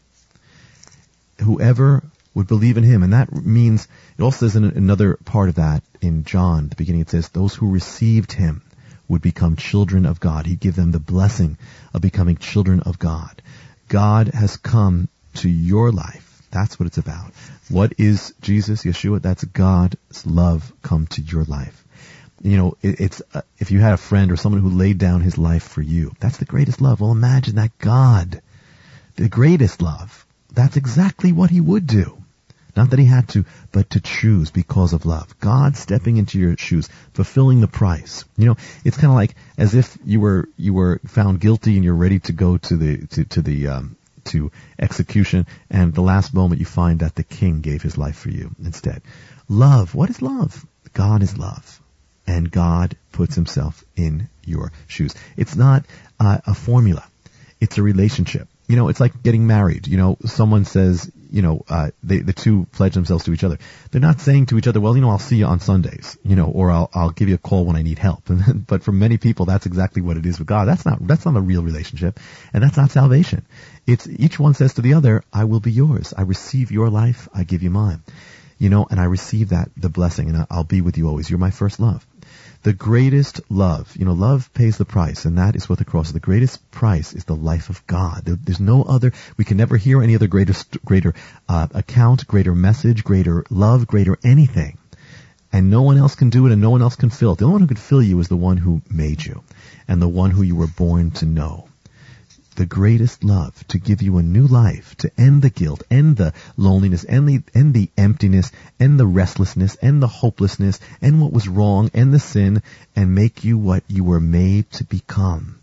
Whoever would believe in Him. And that means, it also says in another part of that, in John, the beginning, it says, those who received Him would become children of God. He'd give them the blessing of becoming children of God. God has come to your life. That's what it's about. What is Jesus, Yeshua? That's God's love come to your life. You know, it, it's, uh, if you had a friend or someone who laid down his life for you, that's the greatest love. Well, imagine that God, the greatest love, that's exactly what He would do. Not that He had to, but to choose because of love. God stepping into your shoes, fulfilling the price. You know, it's kind of like as if you were you were found guilty and you're ready to go to the to, to the um, to execution, and the last moment you find that the King gave His life for you instead. Love. What is love? God is love, and God puts Himself in your shoes. It's not uh, a formula. It's a relationship. You know, it's like getting married. You know, someone says, you know, uh, they, the two pledge themselves to each other. They're not saying to each other, well, you know, I'll see you on Sundays, you know, or I'll, I'll give you a call when I need help. But for many people, that's exactly what it is with God. That's not, that's not a real relationship. And that's not salvation. It's each one says to the other, I will be yours. I receive your life. I give you mine. You know, and I receive that, the blessing, and I'll be with you always. You're my first love. The greatest love, you know, love pays the price, and that is what the cross is. The greatest price is the life of God. There, there's no other, we can never hear any other greater, greater uh, account, greater message, greater love, greater anything. And no one else can do it, and no one else can fill it. The only one who could fill you is the one who made you, and the one who you were born to know. The greatest love, to give you a new life, to end the guilt, end the loneliness, end the, end the emptiness, end the restlessness, end the hopelessness, end what was wrong, end the sin, and make you what you were made to become.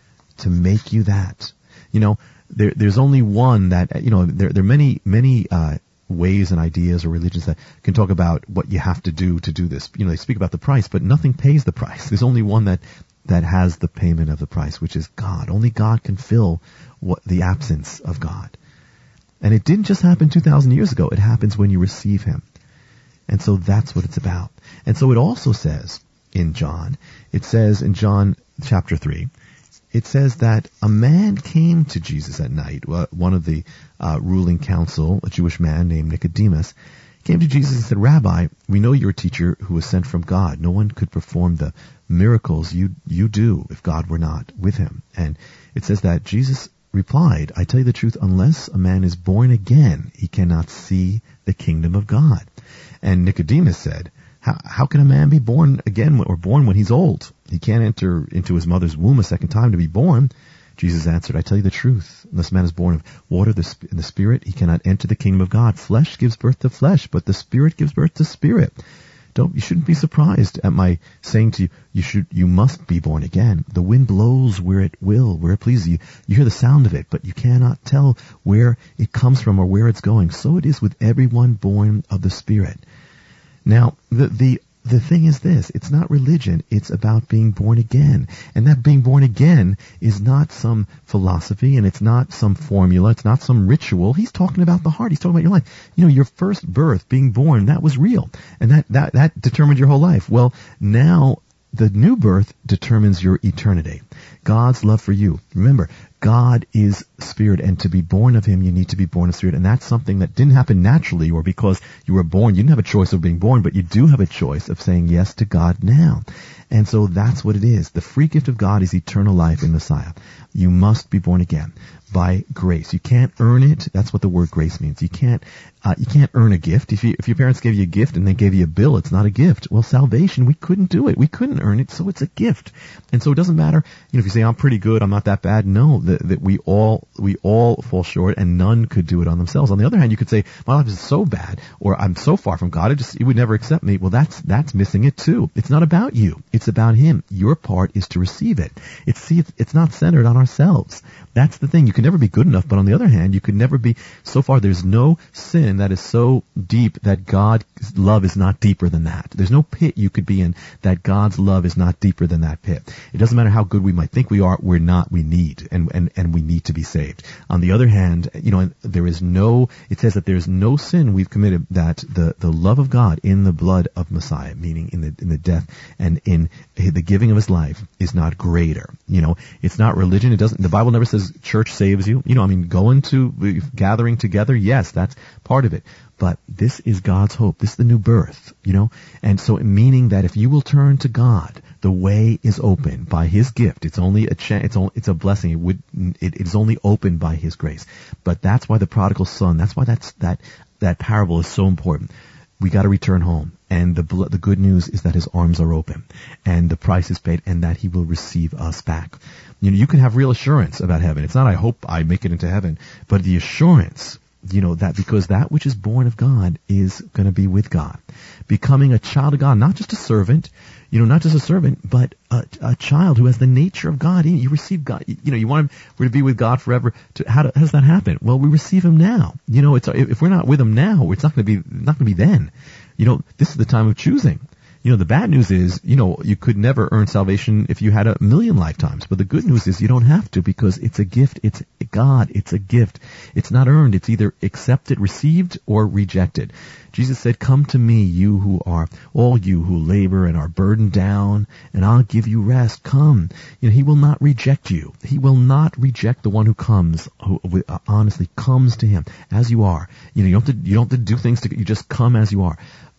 To make you that. You know, there, there's only one that, you know, there, there are many, many, uh, ways and ideas or religions that can talk about what you have to do to do this. You know, they speak about the price, but nothing pays the price. There's only one that that has the payment of the price, which is God. Only God can fill what the absence of God. And it didn't just happen two thousand years ago. It happens when you receive him. And so that's what it's about. And so it also says in John, it says in John chapter three, it says that a man came to Jesus at night. One of the uh, ruling council, a Jewish man named Nicodemus, came to Jesus and said, Rabbi, we know you're a teacher who was sent from God. No one could perform the miracles you you do if God were not with him. And it says that Jesus replied, I tell you the truth, unless a man is born again, he cannot see the kingdom of God. And Nicodemus said, how, how can a man be born again or born when he's old? He can't enter into his mother's womb a second time to be born. Jesus answered, I tell you the truth, unless man is born of water and the Spirit, he cannot enter the kingdom of God. Flesh gives birth to flesh, but the Spirit gives birth to spirit. Don't, you shouldn't be surprised at my saying to you, you should, you must be born again. The wind blows where it will, where it pleases you. You hear the sound of it, but you cannot tell where it comes from or where it's going. So it is with everyone born of the Spirit. Now, the, the, The thing is this, it's not religion, it's about being born again. And that being born again is not some philosophy, and it's not some formula, it's not some ritual. He's talking about the heart, he's talking about your life. You know, your first birth, being born, that was real. And that, that, that determined your whole life. Well, now the new birth determines your eternity. God's love for you. Remember, God is Spirit, and to be born of him, you need to be born of Spirit. And that's something that didn't happen naturally or because you were born. You didn't have a choice of being born, but you do have a choice of saying yes to God now. And so that's what it is. The free gift of God is eternal life in Messiah. You must be born again by grace. You can't earn it. That's what the word grace means. You can't, uh, you can't earn a gift. If you, if your parents gave you a gift and they gave you a bill, it's not a gift. Well, salvation, we couldn't do it. We couldn't earn it, so it's a gift. And so it doesn't matter, you know, if you say, I'm pretty good, I'm not that bad. No, that, that we all, we all fall short, and none could do it on themselves. On the other hand, you could say, my life is so bad, or I'm so far from God, it just, he would never accept me. Well, that's, that's missing it too. It's not about you. It's about him. Your part is to receive it. It's, see, it's, it's not centered on ourselves. That's the thing. You can never be good enough, but on the other hand, you could never be, so far there's no sin that is so deep that God's love is not deeper than that. There's no pit you could be in that God's love is not deeper than that pit. It doesn't matter how good we might think we are, we're not, we need, and, and, and we need to be saved. On the other hand, you know, there is no, it says that there's no sin we've committed that the, the love of God in the blood of Messiah, meaning in the, in the death and in the giving of his life, is not greater. You know, it's not religion. It doesn't, the Bible never says church saves you. You know, I mean, going to, gathering together, yes, that's part of it. But this is God's hope. This is the new birth, you know. And so meaning that if you will turn to God, the way is open by his gift. It's only a chance, it's only, it's a blessing. It would, it, it is only opened by his grace. But that's why the prodigal son, that's why that's, that, that parable is so important. We got to return home. And the the good news is that his arms are open, and the price is paid, and that he will receive us back. You know, you can have real assurance about heaven. It's not, I hope I make it into heaven, but the assurance, you know, that because that which is born of God is going to be with God. Becoming a child of God, not just a servant, you know, not just a servant, but a, a child who has the nature of God. You receive God, you know, you want him, we're to be with God forever. To, how, do, how does that happen? Well, we receive him now. You know, it's, if we're not with him now, it's not going to be, not going to be then. You know, this is the time of choosing. You know, the bad news is, you know, you could never earn salvation if you had a million lifetimes. But the good news is you don't have to, because it's a gift. It's God. It's a gift. It's not earned. It's either accepted, received, or rejected. Jesus said, come to me, you who are, all you who labor and are burdened down, and I'll give you rest. Come. You know, he will not reject you. He will not reject the one who comes, who uh, honestly comes to him as you are. You know, you don't have to, you don't have to do things to, you just come as you are.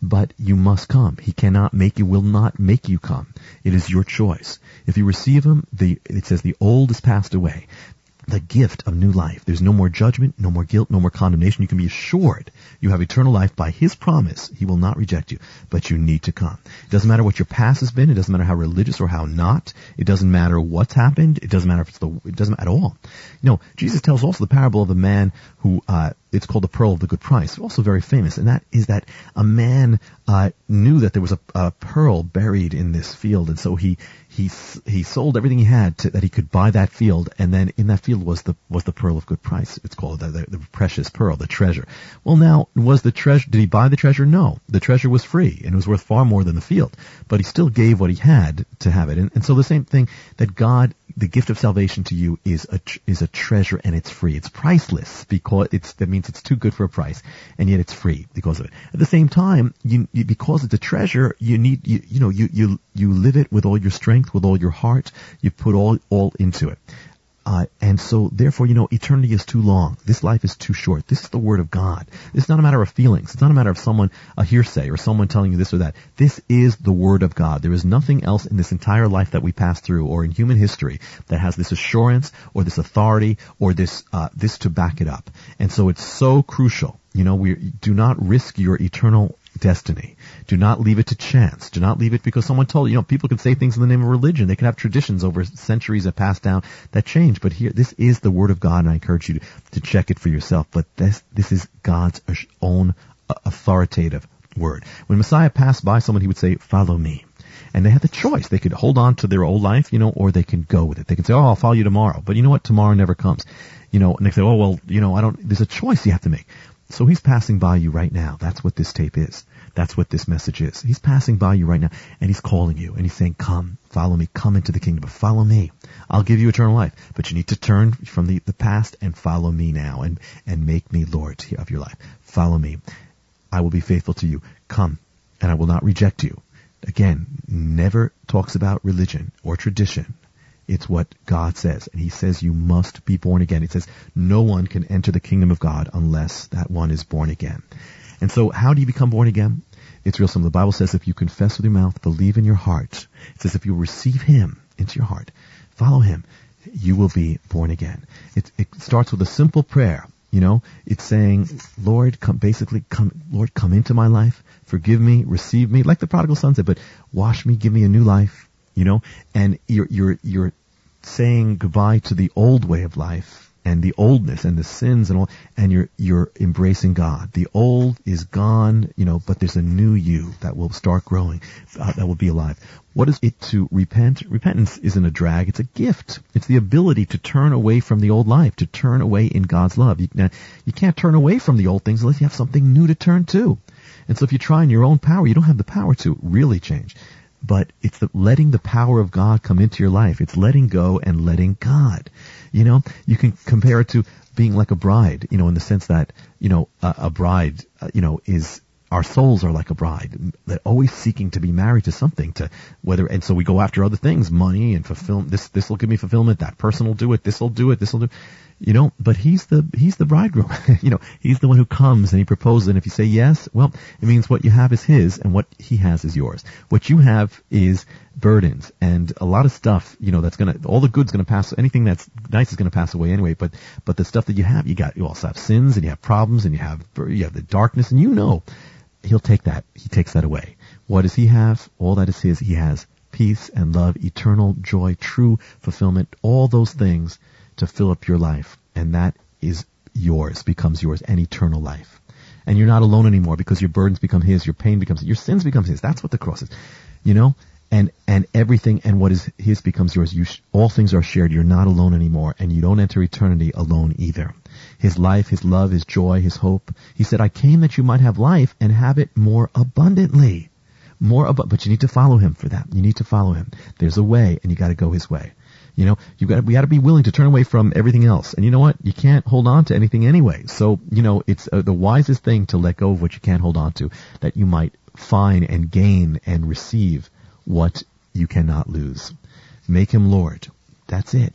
but you must come. He cannot make you, will not make you come. It is your choice. If you receive him, the, it says the old is passed away. The gift of new life. There's no more judgment, no more guilt, no more condemnation. You can be assured you have eternal life by his promise. He will not reject you, but you need to come. It doesn't matter what your past has been. It doesn't matter how religious or how not. It doesn't matter what's happened. It doesn't matter if it's the, it doesn't at all. You know, Jesus tells also the parable of the man who, uh, it's called the pearl of the good price. Also very famous. And that is that a man, uh, knew that there was a, a pearl buried in this field. And so he, he, he sold everything he had to, that he could buy that field. And then in that field was the, was the pearl of good price. It's called the, the, the precious pearl, the treasure. Well, now, was the treasure, did he buy the treasure? No. The treasure was free and it was worth far more than the field. But he still gave what he had to have it. And, and so the same thing that God, the gift of salvation to you is a, is a treasure, and it's free. It's priceless because it's, that means it's too good for a price, and yet it's free because of it. At the same time, you, you because it's a treasure, you need, you, you know, you, you, you live it with all your strength, with all your heart. You put all, all into it. Uh, and so, therefore, you know, eternity is too long. This life is too short. This is the Word of God. This is not a matter of feelings. It's not a matter of someone, a hearsay, or someone telling you this or that. This is the Word of God. There is nothing else in this entire life that we pass through, or in human history, that has this assurance, or this authority, or this, uh, this to back it up. And so it's so crucial. You know, we do not risk your eternal destiny. Do not leave it to chance. Do not leave it because someone told you. You know, people can say things in the name of religion. They can have traditions over centuries that pass down that change. But here, this is the Word of God, and I encourage you to, to check it for yourself. But this, this is God's own authoritative Word. When Messiah passed by someone, he would say, "Follow me." And they had the choice. They could hold on to their old life, you know, or they can go with it. They can say, "Oh, I'll follow you tomorrow." But you know what? Tomorrow never comes. You know, and they say, "Oh, well, you know, I don't." There's a choice you have to make. So he's passing by you right now. That's what this tape is. That's what this message is. He's passing by you right now, and he's calling you, and he's saying, "Come, follow me, come into the kingdom, but follow me. I'll give you eternal life." But you need to turn from the, the past and follow me now, and, and make me Lord of your life. Follow me. I will be faithful to you. Come, and I will not reject you. Again, never talks about religion or tradition. It's what God says. And he says you must be born again. It says no one can enter the kingdom of God unless that one is born again. And so how do you become born again? It's real simple. The Bible says if you confess with your mouth, believe in your heart. It says if you receive him into your heart, follow him, you will be born again. It, it starts with a simple prayer. You know, it's saying, Lord, come, basically, come, Lord, come into my life, forgive me, receive me, like the prodigal son said, but wash me, give me a new life, you know, and you're, you're, you're saying goodbye to the old way of life and the oldness and the sins and all, and you're, you're embracing God. The old is gone, you know, but there's a new you that will start growing, uh, that will be alive. What is it to repent? Repentance isn't a drag, it's a gift. It's the ability to turn away from the old life, to turn away in God's love. You, now, you can't turn away from the old things unless you have something new to turn to. And so if you try in your own power, you don't have the power to really change. But it's the letting the power of God come into your life. It's letting go and letting God. You know, you can compare it to being like a bride, you know, in the sense that, you know, a, a bride, uh, you know, is, our souls are like a bride. They're always seeking to be married to something, to whether, and so we go after other things, money and fulfill, this, this will give me fulfillment, that person will do it, this will do it, this will do, you know, but he's the, he's the bridegroom, you know, he's the one who comes and he proposes, and if you say yes, well, it means what you have is his and what he has is yours. What you have is burdens and a lot of stuff, you know, that's gonna, all the good's gonna pass, anything that's nice is gonna pass away anyway, but, but the stuff that you have, you got, you also have sins and you have problems and you have, you have the darkness, and you know, he'll take that. He takes that away. What does he have? All that is his. He has peace and love, eternal joy, true fulfillment, all those things to fill up your life. And that is yours, becomes yours, and eternal life. And you're not alone anymore because your burdens become his, your pain becomes his, your sins becomes his. That's what the cross is. You know? And, and everything and what is his becomes yours. You sh- all things are shared. You're not alone anymore, and you don't enter eternity alone either. His life, his love, his joy, his hope. He said, I came that you might have life and have it more abundantly. More ab- but you need to follow him for that. You need to follow him. There's a way, and you got to go his way. You know, you got we got to be willing to turn away from everything else. And you know what? You can't hold on to anything anyway. So, you know, it's uh, the wisest thing to let go of what you can't hold on to, that you might find and gain and receive what you cannot lose. Make him Lord. That's it.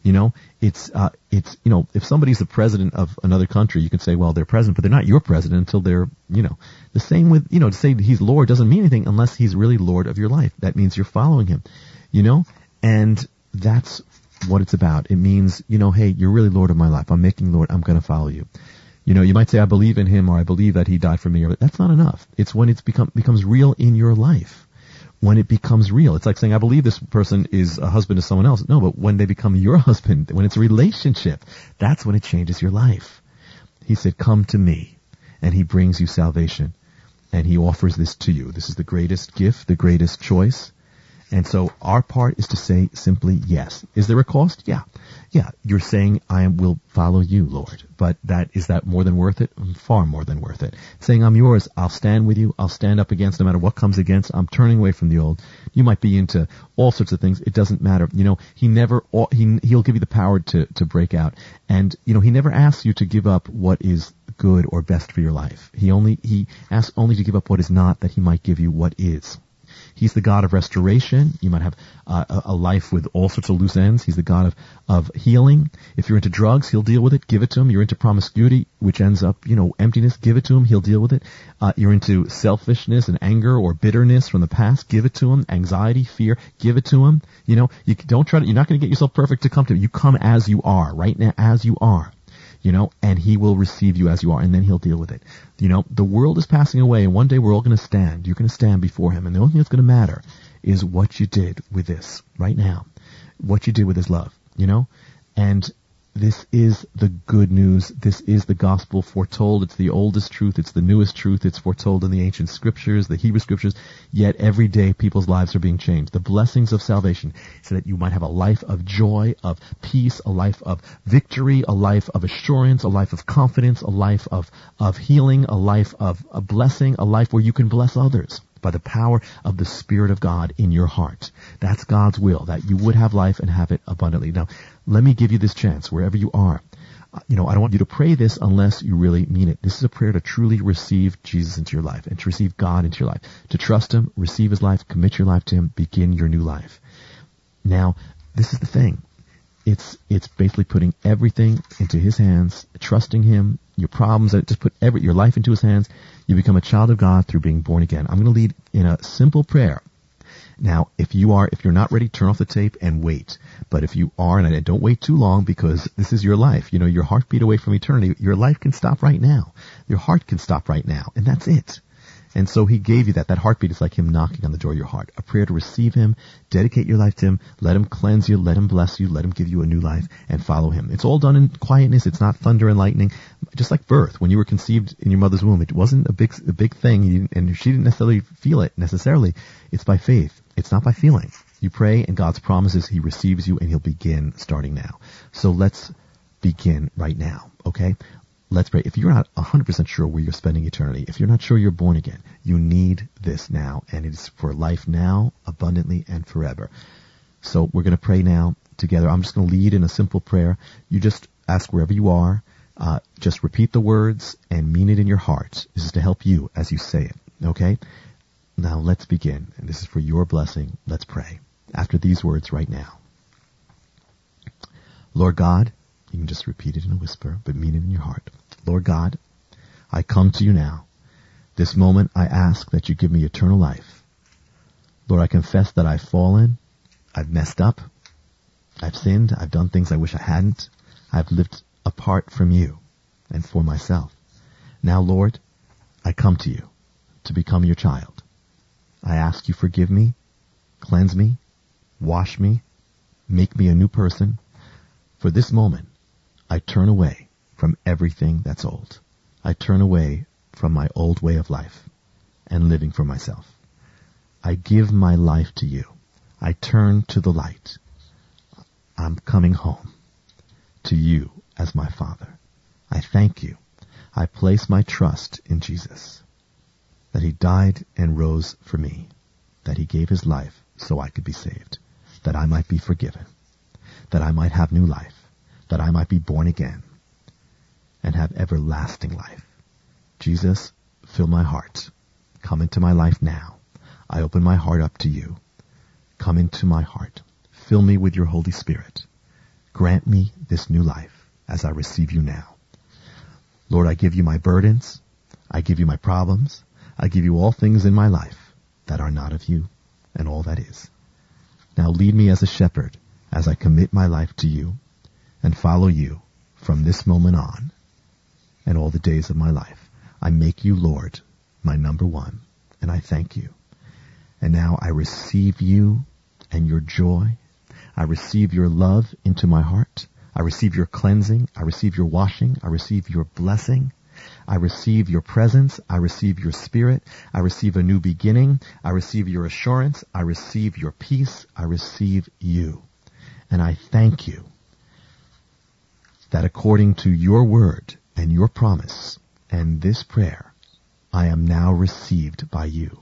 You know, it's, uh, it's, you know, if somebody's the president of another country, you can say, well, they're president, but they're not your president until they're, you know, the same with, you know, to say he's Lord doesn't mean anything unless he's really Lord of your life. That means you're following him, you know, and that's what it's about. It means, you know, hey, you're really Lord of my life. I'm making Lord. I'm going to follow you. You know, you might say, I believe in him, or I believe that he died for me, or that's not enough. It's when it's become, becomes real in your life. When it becomes real. It's like saying, I believe this person is a husband to someone else. No, but when they become your husband, when it's a relationship, that's when it changes your life. He said, come to me, and he brings you salvation, and he offers this to you. This is the greatest gift, the greatest choice. And so our part is to say simply yes. Is there a cost? Yeah. Yeah. You're saying, I will follow you, Lord. But that, is that more than worth it? Far more than worth it. Saying, I'm yours. I'll stand with you. I'll stand up against no matter what comes against. I'm turning away from the old. You might be into all sorts of things. It doesn't matter. You know, he never, he, he'll give you the power to, to break out. And, you know, he never asks you to give up what is good or best for your life. He only, he asks only to give up what is not, that he might give you what is. He's the God of restoration. You might have uh, a, a life with all sorts of loose ends. He's the God of, of healing. If you're into drugs, he'll deal with it. Give it to him. You're into promiscuity, which ends up, you know, emptiness. Give it to him. He'll deal with it. Uh, you're into selfishness and anger or bitterness from the past. Give it to him. Anxiety, fear. Give it to him. You know, you don't try to, you're not going to get yourself perfect to come to him. You come as you are, right now, as you are. You know, and he will receive you as you are, and then he'll deal with it. You know, the world is passing away, and one day we're all going to stand. You're going to stand before him, and the only thing that's going to matter is what you did with this right now, what you did with his love, you know? And this is the good news. This is the gospel foretold. It's the oldest truth. It's the newest truth. It's foretold in the ancient scriptures, the Hebrew scriptures. Yet every day people's lives are being changed. The blessings of salvation, so that you might have a life of joy, of peace, a life of victory, a life of assurance, a life of confidence, a life of, of healing, a life of a blessing, a life where you can bless others by the power of the Spirit of God in your heart. That's God's will, that you would have life and have it abundantly. Now, let me give you this chance wherever you are. Uh, you know, I don't want you to pray this unless you really mean it. This is a prayer to truly receive Jesus into your life and to receive God into your life, to trust him, receive his life, commit your life to him, begin your new life. Now, this is the thing. It's it's basically putting everything into his hands, trusting him, your problems, just put every your life into his hands. You become a child of God through being born again. I'm going to lead in a simple prayer. Now, if you are, if you're not ready, turn off the tape and wait. But if you are, and don't wait too long, because this is your life. You know, your heartbeat away from eternity. Your life can stop right now. Your heart can stop right now, and that's it. And so he gave you that. That heartbeat is like him knocking on the door of your heart. A prayer to receive him, dedicate your life to him, let him cleanse you, let him bless you, let him give you a new life, and follow him. It's all done in quietness. It's not thunder and lightning. Just like birth. When you were conceived in your mother's womb, it wasn't a big a big thing, you, and she didn't necessarily feel it necessarily. It's by faith. It's not by feeling. You pray, and God's promises, he receives you, and he'll begin starting now. So let's begin right now, okay? Let's pray. If you're not one hundred percent sure where you're spending eternity, if you're not sure you're born again, you need this now, and it's for life now, abundantly, and forever. So we're going to pray now together. I'm just going to lead in a simple prayer. You just ask wherever you are. Uh, just repeat the words and mean it in your heart. This is to help you as you say it, okay? Now let's begin, and this is for your blessing. Let's pray after these words right now. Lord God, you can just repeat it in a whisper, but mean it in your heart. Lord God, I come to you now. This moment I ask that you give me eternal life. Lord, I confess that I've fallen, I've messed up, I've sinned, I've done things I wish I hadn't. I've lived apart from you and for myself. Now, Lord, I come to you to become your child. I ask you forgive me, cleanse me, wash me, make me a new person. For this moment, I turn away from everything that's old. I turn away from my old way of life and living for myself. I give my life to you. I turn to the light. I'm coming home to you as my Father. I thank you. I place my trust in Jesus, that he died and rose for me, that he gave his life so I could be saved, that I might be forgiven, that I might have new life, that I might be born again and have everlasting life. Jesus, fill my heart. Come into my life now. I open my heart up to you. Come into my heart. Fill me with your Holy Spirit. grant me this new life as I receive you now. Lord, I give you my burdens. I give you my problems. I give you all things in my life that are not of you and all that is. Now lead me as a shepherd as I commit my life to you and follow you from this moment on and all the days of my life. I make you, Lord, my number one, and I thank you. And now I receive you and your joy. I receive your love into my heart. I receive your cleansing. I receive your washing. I receive your blessing. I receive your presence. I receive your spirit. I receive a new beginning. I receive your assurance. I receive your peace. I receive you. And I thank you that according to your word and your promise and this prayer, I am now received by you.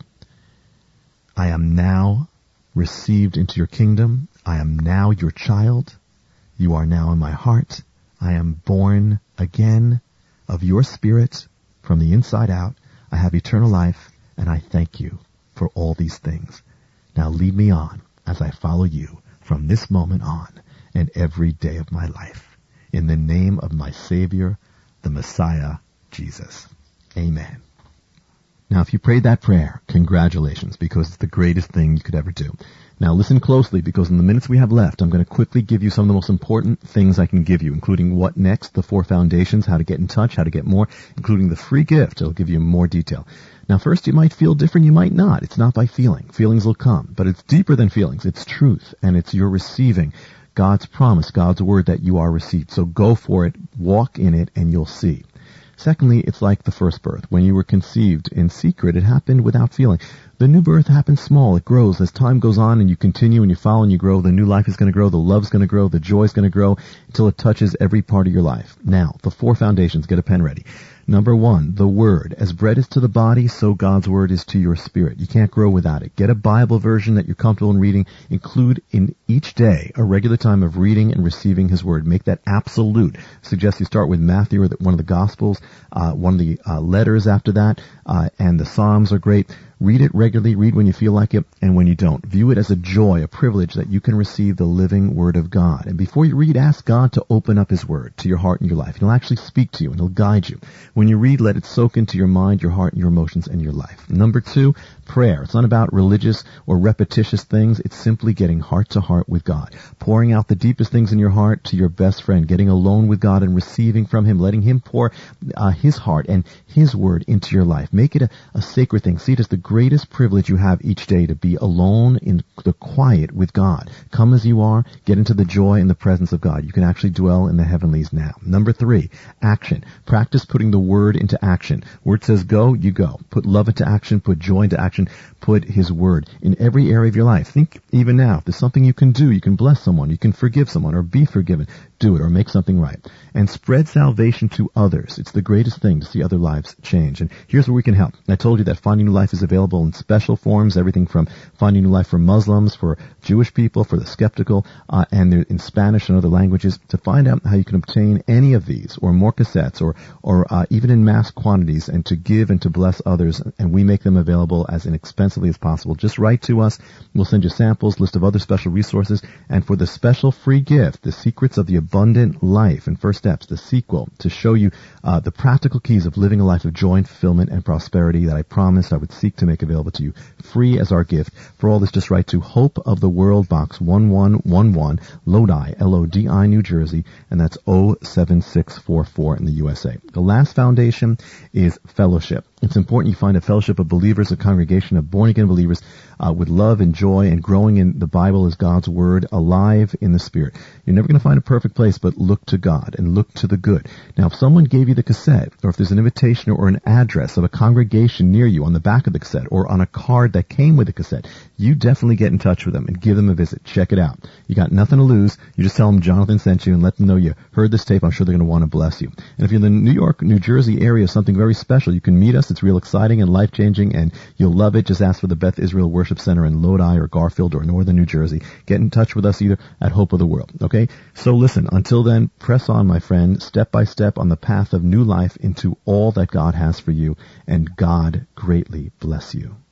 I am now received into your kingdom. I am now your child. You are now in my heart. I am born again of your spirit from the inside out. I have eternal life, and I thank you for all these things. Now lead me on as I follow you from this moment on and every day of my life. In the name of my Savior, the Messiah, Jesus. Amen. Now, if you prayed that prayer, congratulations, because it's the greatest thing you could ever do. Now, listen closely, because in the minutes we have left, I'm going to quickly give you some of the most important things I can give you, including what next, the four foundations, how to get in touch, how to get more, including the free gift. It'll give you more detail. Now, first, you might feel different, you might not. It's not by feeling. Feelings will come, but it's deeper than feelings. It's truth, and it's your receiving God's promise, God's word that you are received. So go for it, walk in it, and you'll see. Secondly, it's like the first birth. When you were conceived in secret, it happened without feeling. The new birth happens small. It grows. As time goes on and you continue and you follow and you grow, the new life is going to grow, the love's going to grow, the joy's going to grow until it touches every part of your life. Now, the four foundations. Get a pen ready. Number one, the Word. As bread is to the body, so God's Word is to your spirit. You can't grow without it. Get a Bible version that you're comfortable in reading. Include in each day a regular time of reading and receiving His Word. Make that absolute. Suggest you start with Matthew or the, one of the Gospels, uh, one of the uh, letters after that, uh, and the Psalms are great. Read it regularly. Read when you feel like it and when you don't. View it as a joy, a privilege that you can receive the living Word of God. And before you read, ask God to open up His Word to your heart and your life. He'll actually speak to you and He'll guide you. When you read, let it soak into your mind, your heart, and your emotions and your life. Number two, prayer. It's not about religious or repetitious things. It's simply getting heart to heart with God. Pouring out the deepest things in your heart to your best friend. Getting alone with God and receiving from Him. Letting Him pour uh, His heart and His Word into your life. Make it a, a sacred thing. See it as the greatest privilege you have each day to be alone in the quiet with God. Come as you are. Get into the joy and the presence of God. You can actually dwell in the heavenlies now. Number three, action. Practice putting the Word into action. Word says go, you go. Put love into action. Put joy into action. Put His Word in every area of your life. Think even now, if there's something you can do, you can bless someone, you can forgive someone, or be forgiven. Do it, or make something right. And spread salvation to others. It's the greatest thing to see other lives change. And here's where we can help. I told you that Finding New Life is available in special forms, everything from Finding New Life for Muslims, for Jewish people, for the skeptical, uh, and they're in Spanish and other languages. To find out how you can obtain any of these, or more cassettes, or or uh, even in mass quantities, and to give and to bless others, and we make them available as inexpensively as possible. Just write to us. We'll send you samples, list of other special resources, and for the special free gift, The Secrets of the Abundant Life and First Steps, the sequel, to show you uh, the practical keys of living a life of joy and fulfillment and prosperity that I promised I would seek to make available to you, free as our gift. For all this, just write to Hope of the World, Box one one one one, Lodi, L O D I, New Jersey, and that's oh seven six four four in the U S A. The last foundation is fellowship. It's important you find a fellowship of believers, a congregation of born-again believers uh, with love and joy and growing in the Bible as God's Word, alive in the Spirit. You're never going to find a perfect place, but look to God and look to the good. Now, if someone gave you the cassette, or if there's an invitation or an address of a congregation near you on the back of the cassette, or on a card that came with the cassette, you definitely get in touch with them and give them a visit. Check it out. You got nothing to lose. You just tell them Jonathan sent you and let them know you heard this tape. I'm sure they're going to want to bless you. And if you're in the New York, New Jersey area, something very special, you can meet us. It's real exciting and life-changing, and you'll love it. Just ask for the Beth Israel Worship Center in Lodi or Garfield or Northern New Jersey. Get in touch with us either at Hope of the World. Okay? So listen, until then, press on, my friend, step by step on the path of new life into all that God has for you, and God greatly bless you.